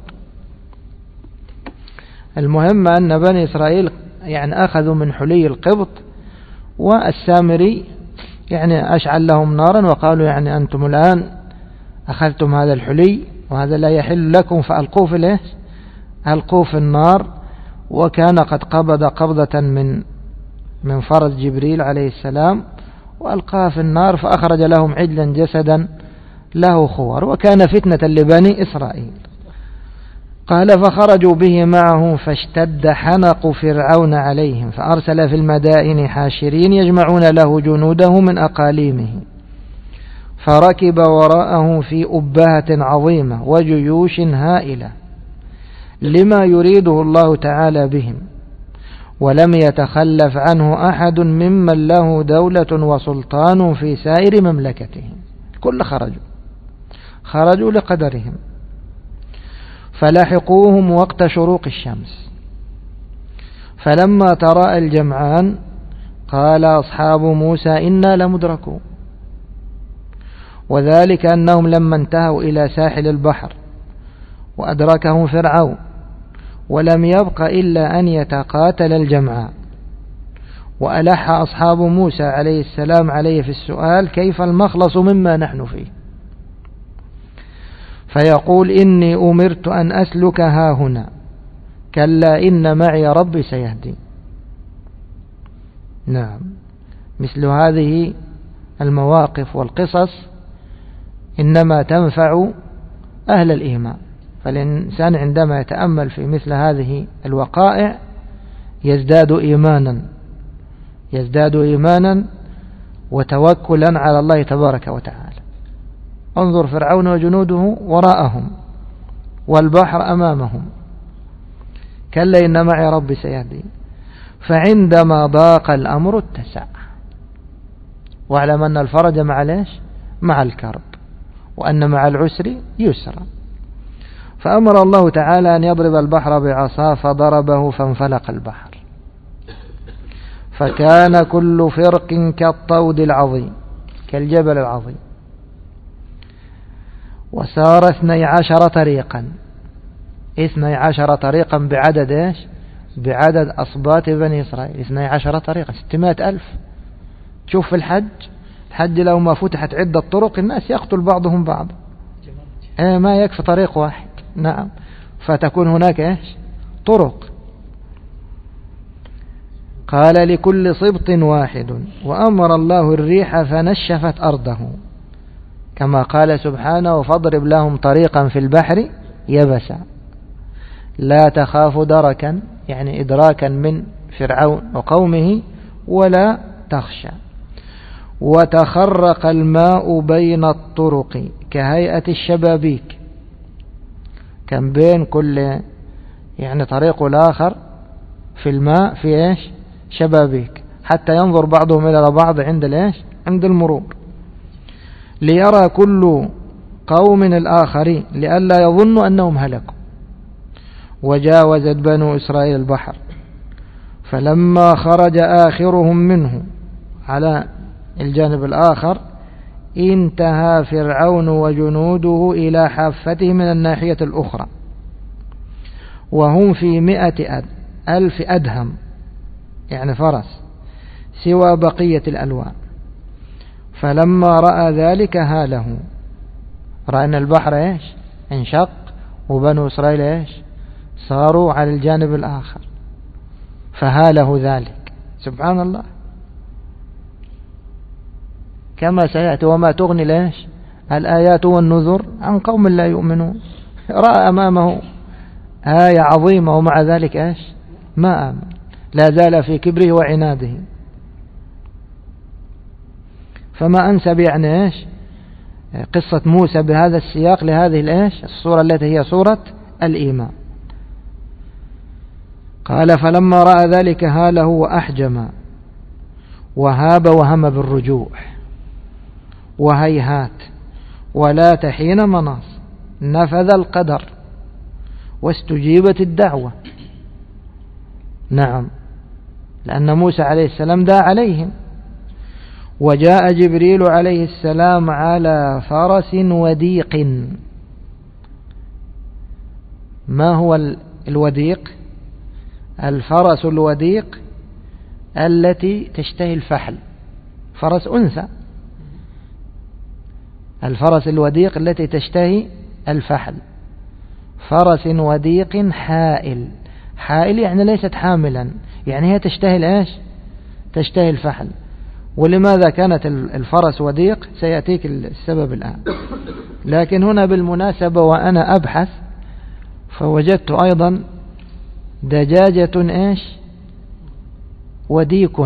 المهم أن بني إسرائيل يعني أخذوا من حلي القبط، والسامري يعني أشعل لهم نارا وقالوا يعني أنتم الآن أخذتم هذا الحلي وهذا لا يحل لكم فألقوه في ليش؟ ألقوه في النار. وكان قد قبض قبضة من من فرج جبريل عليه السلام وألقاه في النار فأخرج لهم عجلا جسدا له خوار، وكان فتنة لبني إسرائيل. قال فخرجوا به معه فاشتد حنق فرعون عليهم فأرسل في المدائن حاشرين يجمعون له جنوده من أقاليمه، فركب وراءه في أبهة عظيمة وجيوش هائلة لما يريده الله تعالى بهم، ولم يتخلف عنه أحد ممن له دولة وسلطان في سائر مملكتهم. كل خرجوا خرجوا لقدرهم. فلحقوهم وقت شروق الشمس، فلما تراءى الجمعان قال أصحاب موسى إنا لمدركون، وذلك أنهم لما انتهوا إلى ساحل البحر وأدركهم فرعون ولم يبق إلا أن يتقاتل الجمعان، وألح أصحاب موسى عليه السلام عليه في السؤال كيف المخلص مما نحن فيه، فيقول إني أمرت أن أسلك ها هنا كلا إن معي ربي سيهدي. نعم، مثل هذه المواقف والقصص إنما تنفع أهل الإيمان. فالإنسان عندما يتأمل في مثل هذه الوقائع يزداد إيمانا يزداد إيمانا وتوكلا على الله تبارك وتعالى. انظر فرعون وجنوده وراءهم والبحر أمامهم، كلا إن معي ربي سيهدي. فعندما ضاق الأمر اتسع، واعلم أن الفرج مع ليش؟ مع الكرب، وأن مع العسر يسرا. فأمر الله تعالى أن يضرب البحر بعصاه فضربه فانفلق البحر، فكان كل فرق كالطود العظيم كالجبل العظيم، وسار اثني عشر طريقا اثني عشر طريقا بعدد ايش؟ بعدد أصباط بني إسرائيل اثني عشر طريقة، ستمائة ألف. تشوف في الحج الحج لو ما فتحت عدة طرق الناس يقتل بعضهم بعض، ايه ما يكفي طريق واحد. نعم، فتكون هناك ايش طرق. قال لكل سبط واحد وأمر الله الريح فنشفت أرضه، كما قال سبحانه فاضرب لهم طريقا في البحر يبسا لا تخاف دركا، يعني إدراكا من فرعون وقومه، ولا تخشى. وتخرق الماء بين الطرق كهيئة الشبابيك، كان بين كل يعني طريق الآخر في الماء في إيش شبابيك، حتى ينظر بعضهم إلى بعض عند الإيش عند المرور، ليرى كل قوم الآخرين لئلا يظنوا أنهم هلكوا. وجاوزت بنو إسرائيل البحر فلما خرج آخرهم منه على الجانب الآخر انتهى فرعون وجنوده إلى حافته من الناحية الأخرى، وهم في مئة ألف أدهم، يعني فرس، سوى بقية الألوان. فلما رأى ذلك هاله، رأى أن البحر إيش انشق وبنو إسرائيل إيش صاروا على الجانب الآخر، فهاله ذلك. سبحان الله، كما سيأتي وما تغني ليش الآيات والنذر عن قوم لا يؤمنون. رأى أمامه آية عظيمة ومع ذلك إيش ما آمن، لا زال في كبره وعناده. فما أنسب يعني إيش قصة موسى بهذا السياق لهذه الإيش الصورة التي هي صورة الإيمان. قال فلما رأى ذلك هاله وأحجم وهاب وهم بالرجوع وهيهات ولا تحين مناص، نفذ القدر واستجيبت الدعوة. نعم، لأن موسى عليه السلام دعا عليهم. وجاء جبريل عليه السلام على فرس وديق. ما هو الوديق؟ الفرس الوديق التي تشتهي الفحل، فرس أنثى، الفرس الوديق التي تشتهي الفحل، فرس وديق حائل. حائل يعني ليست حاملا، يعني هي تشتهي ايش تشتهي الفحل. ولماذا كانت الفرس وديق سيأتيك السبب الآن. لكن هنا بالمناسبة وأنا أبحث فوجدت أيضا دجاجة ايش وديك.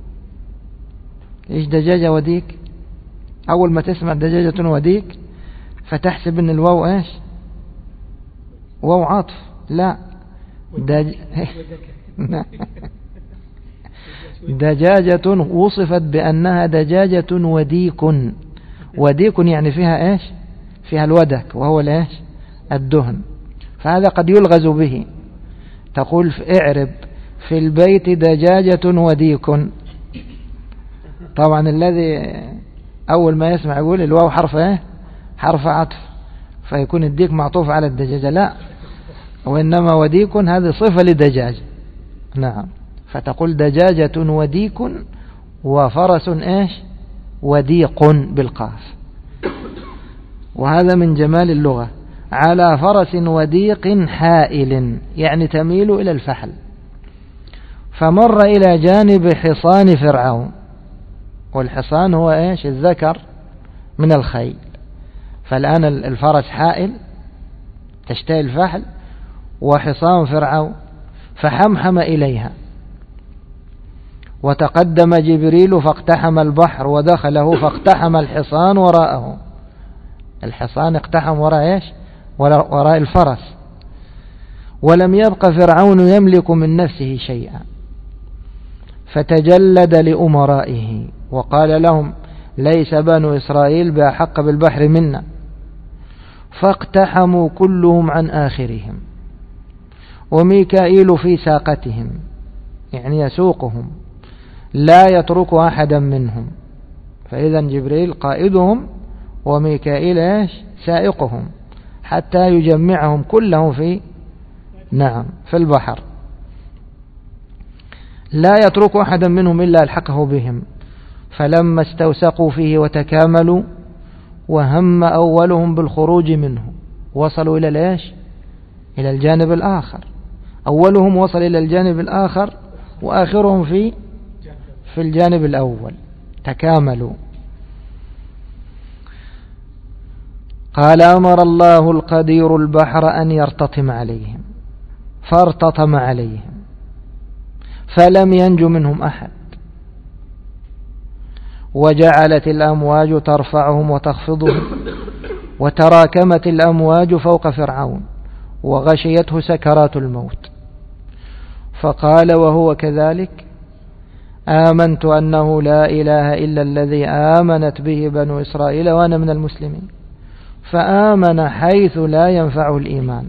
ايش دجاجة وديك؟ أول ما تسمع دجاجة وديك فتحسب أن الواو ايش واو عطف. لا، دج... دجاجة وصفت بأنها دجاجة وديك. وديك يعني فيها ايش فيها الودك وهو الايش الدهن. فهذا قد يلغز به، تقول اعرب في البيت دجاجة وديك. طبعا الذي أول ما يسمع يقول الواو حرف ايه حرف عطف، فيكون الديك معطوف على الدجاجة. لا، وإنما وديك هذه صفة لدجاج. نعم، فتقول دجاجة وديك وفرس ايش وديق بالقاف. وهذا من جمال اللغة. على فرس وديق حائل يعني تميل إلى الفحل. فمر إلى جانب حصان فرعون، والحصان هو ايش الذكر من الخيل. فالآن الفرس حائل تشتهي الفحل وحصان فرعون، فحمحم إليها. وتقدم جبريل فاقتحم البحر ودخله فاقتحم الحصان وراءه. الحصان اقتحم وراء ايش وراء الفرس. ولم يبق فرعون يملك من نفسه شيئا، فتجلد لأمرائه وقال لهم ليس بنو إسرائيل بأحق بالبحر منا. فاقتحموا كلهم عن آخرهم، وميكائيل في ساقتهم يعني يسوقهم لا يترك أحدا منهم. فإذا جبريل قائدهم وميكائيل ايش سائقهم حتى يجمعهم كلهم في نعم في البحر. لا يترك أحدا منهم إلا ألحقه بهم. فلما استوثقوا فيه وتكاملوا وهم أولهم بالخروج منه وصلوا إلى ليش؟ إلى الجانب الآخر. أولهم وصل إلى الجانب الآخر وآخرهم في في الجانب الأول، تكاملوا. قال أمر الله القدير البحر أن يرتطم عليهم فارتطم عليهم فلم ينج منهم أحد، وجعلت الأمواج ترفعهم وتخفضهم، وتراكمت الأمواج فوق فرعون وغشيته سكرات الموت، فقال وهو كذلك آمنت أنه لا إله إلا الذي آمنت به بنو إسرائيل وأنا من المسلمين، فآمن حيث لا ينفعه الإيمان،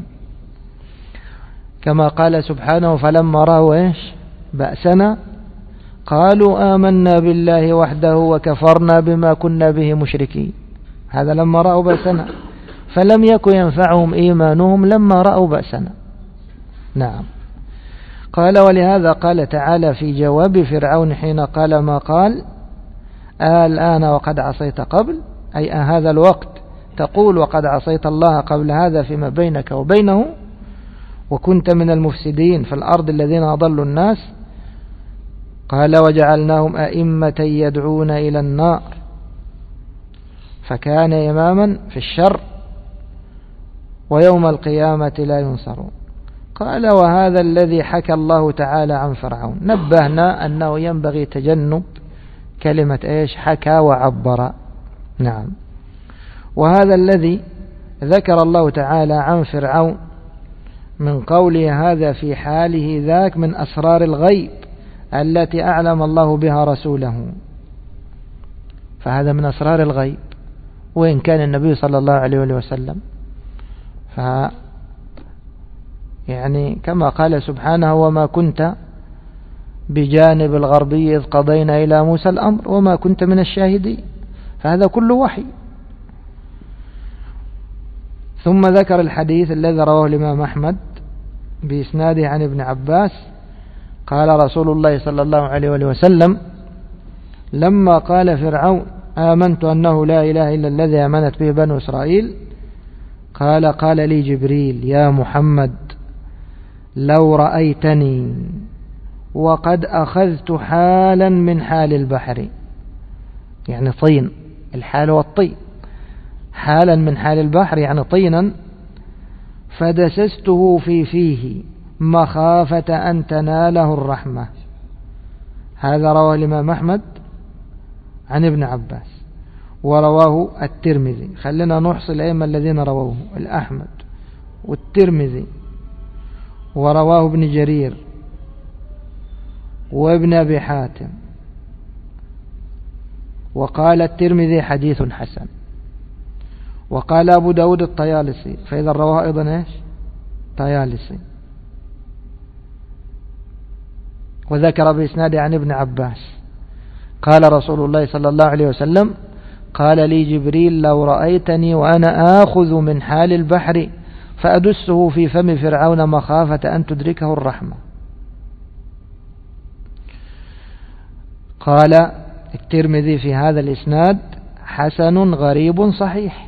كما قال سبحانه فلما رأوا إيش بأسنا قالوا آمنا بالله وحده وكفرنا بما كنا به مشركين. هذا لما رأوا بأسنا، فلم يكن ينفعهم إيمانهم لما رأوا بأسنا. نعم. قال ولهذا قال تعالى في جواب فرعون حين قال ما قال آه الآن وقد عصيت قبل، أي آه هذا الوقت تقول وقد عصيت الله قبل هذا فيما بينك وبينه وكنت من المفسدين في الأرض الذين أضلوا الناس. قال وجعلناهم أئمة يدعون إلى النار، فكان إماما في الشر ويوم القيامة لا ينصرون. قال وهذا الذي حكى الله تعالى عن فرعون، نبهنا أنه ينبغي تجنب كلمة إيش حكى وعبر. نعم. وهذا الذي ذكر الله تعالى عن فرعون من قوله هذا في حاله ذاك من أسرار الغيب التي أعلم الله بها رسوله، فهذا من أسرار الغيب، وإن كان النبي صلى الله عليه وسلم ف يعني كما قال سبحانه وما كنت بجانب الغربي إذ قضينا إلى موسى الأمر وما كنت من الشاهدين، فهذا كله وحي. ثم ذكر الحديث الذي رواه الإمام أحمد بإسناده عن ابن عباس قال رسول الله صلى الله عليه وسلم لما قال فرعون آمنت أنه لا إله إلا الذي آمنت به بنو إسرائيل، قال قال لي جبريل يا محمد لو رأيتني وقد أخذت حالا من حال البحر، يعني طين، الحال والطين، حالا من حال البحر يعني طينا، فدسسته في فيه مخافة أن تناله الرحمة. هذا رواه الإمام أحمد عن ابن عباس ورواه الترمذي. خلينا نحصي الأئمة الذين رووه، الأحمد والترمذي ورواه ابن جرير وابن أبي حاتم، وقال الترمذي حديث حسن، وقال أبو داود الطيالسي، فإذا رواه أيضا إيش طيالسي، وذكر بإسناد عن ابن عباس قال رسول الله صلى الله عليه وسلم قال لي جبريل لو رأيتني وأنا آخذ من حال البحر فأدسه في فم فرعون مخافة أن تدركه الرحمة. قال الترمذي في هذا الإسناد حسن غريب صحيح.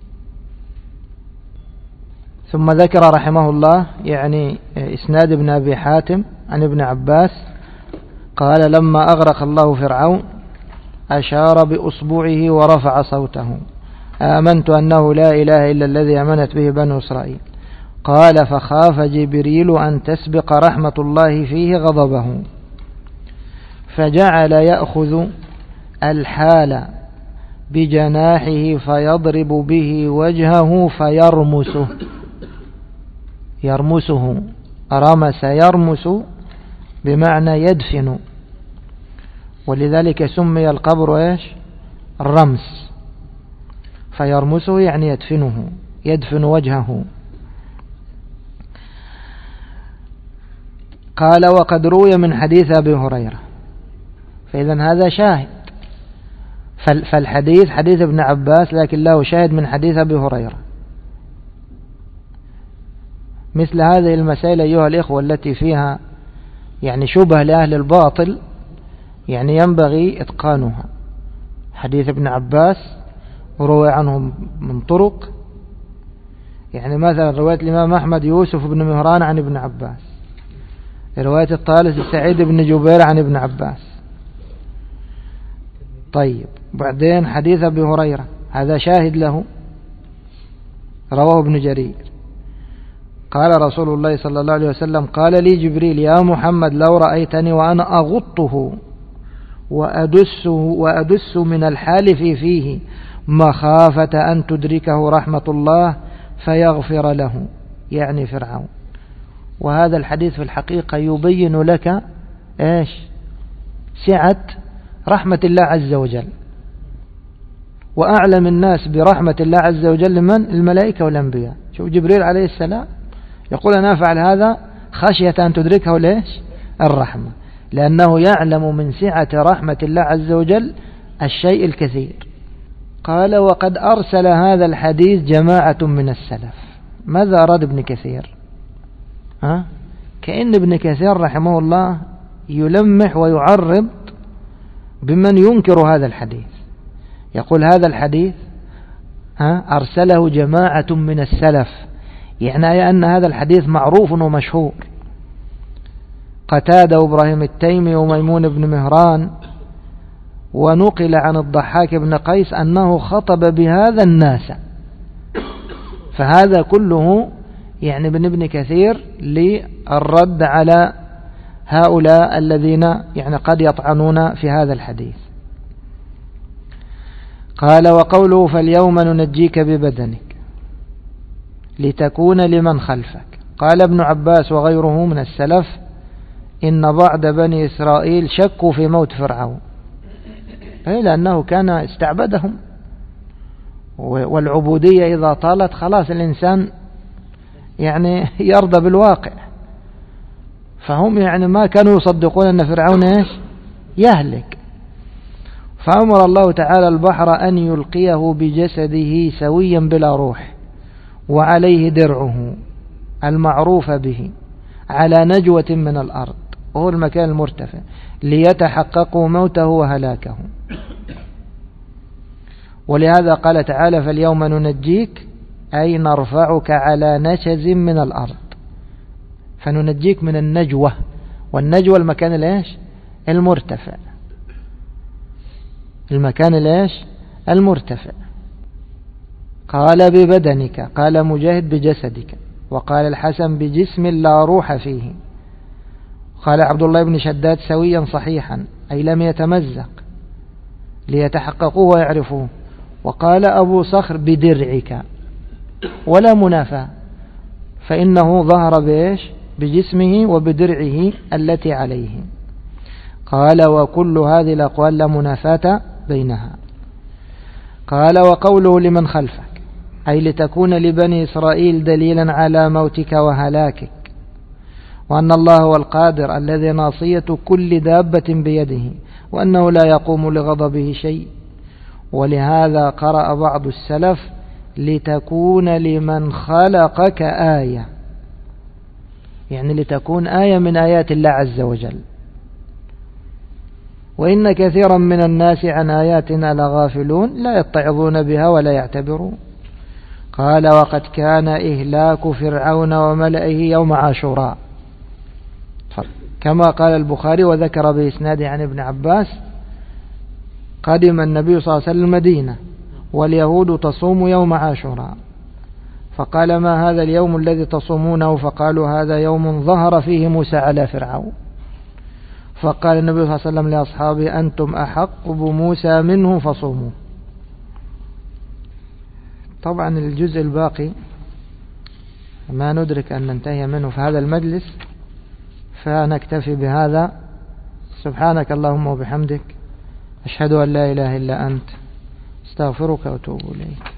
ثم ذكر رحمه الله يعني إسناد ابن أبي حاتم عن ابن عباس قال لما أغرق الله فرعون أشار بأصبعه ورفع صوته آمنت أنه لا إله إلا الذي آمنت به بنو إسرائيل. قال فخاف جبريل أن تسبق رحمة الله فيه غضبه، فجعل يأخذ الحال بجناحه فيضرب به وجهه فيرمسه، يرمسه، رمس يرمس بمعنى يدفن، ولذلك سمي القبر إيش الرمس، فيرمسه يعني يدفنه، يدفن وجهه. قال وقد روي من حديث أبي هريرة، فإذا هذا شاهد، فالحديث حديث ابن عباس لكن له شاهد من حديث أبي هريرة. مثل هذه المسائل أيها الإخوة التي فيها يعني شبه لأهل الباطل يعني ينبغي إتقانها. حديث ابن عباس وروي عنهم من طرق، يعني مثلا رواية الإمام أحمد يوسف بن مهران عن ابن عباس، رواية الطالس سعيد بن جبير عن ابن عباس. طيب بعدين حديث أبي هريرة هذا شاهد له، رواه ابن جرير قال رسول الله صلى الله عليه وسلم قال لي جبريل يا محمد لو رأيتني وأنا أغطه وأدس, وأدس من الحالف فيه مخافة أن تدركه رحمة الله فيغفر له، يعني فرعون. وهذا الحديث في الحقيقة يبين لك إيش سعة رحمة الله عز وجل، وأعلم الناس برحمة الله عز وجل من الملائكة والأنبياء. شوف جبريل عليه السلام يقول أنا أفعل هذا خشية أن تدركه ليش الرحمة، لأنه يعلم من سعة رحمة الله عز وجل الشيء الكثير. قال وقد أرسل هذا الحديث جماعة من السلف. ماذا أراد ابن كثير؟ ها؟ كأن ابن كثير رحمه الله يلمح ويعرض بمن ينكر هذا الحديث، يقول هذا الحديث ها أرسله جماعة من السلف، يعني أن هذا الحديث معروف ومشهور. قتادة وإبراهيم التيمي وميمون بن مهران، ونقل عن الضحاك بن قيس أنه خطب بهذا الناس. فهذا كله يعني من ابن كثير للرد على هؤلاء الذين يعني قد يطعنون في هذا الحديث. قال وقوله فاليوم ننجيك ببدنك لتكون لمن خلفك. قال ابن عباس وغيره من السلف إن بعض بني إسرائيل شكوا في موت فرعون، لأنه كان استعبدهم، والعبودية إذا طالت خلاص الإنسان يعني يرضى بالواقع. فهم يعني ما كانوا يصدقون أن فرعون إيش يهلك. فأمر الله تعالى البحر أن يلقيه بجسده سويا بلا روح وعليه درعه المعروف به على نجوة من الأرض، وهو المكان المرتفع، ليتحققوا موته وهلاكه. ولهذا قال تعالى فاليوم ننجيك أي نرفعك على نشز من الأرض، فننجيك من النجوة، والنجوة المكان الإيش المرتفع، المكان الإيش المرتفع. قال ببدنك، قال مجاهد بجسدك، وقال الحسن بجسم لا روح فيه. قال عبد الله بن شداد سويا صحيحا أي لم يتمزق ليتحققوه ويعرفوه. وقال أبو صخر بدرعك، ولا منافاة، فإنه ظهر بإيش بجسمه وبدرعه التي عليه. قال وكل هذه الأقوال لا منافاة بينها. قال وقوله لمن خلفك أي لتكون لبني إسرائيل دليلا على موتك وهلاكك، وأن الله هو القادر الذي ناصية كل دابة بيده، وأنه لا يقوم لغضبه شيء. ولهذا قرأ بعض السلف لتكون لمن خلقك آية، يعني لتكون آية من آيات الله عز وجل. وإن كثيرا من الناس عن آياتنا لغافلون لا يتعظون بها ولا يعتبرون. قال وقد كان إهلاك فرعون وملئه يوم عاشوراء، كما قال البخاري وذكر بإسناده عن ابن عباس قدم النبي صلى الله عليه وسلم المدينة واليهود تصوم يوم عاشوراء، فقال ما هذا اليوم الذي تصومونه؟ فقالوا هذا يوم ظهر فيه موسى على فرعون. فقال النبي صلى الله عليه وسلم لأصحابه أنتم أحق بموسى منه فصوموا. طبعا الجزء الباقي ما ندرك أن ننتهي منه في هذا المجلس، فنكتفي بهذا. سبحانك اللهم وبحمدك، أشهد أن لا إله إلا أنت، استغفرك وأتوب إليك.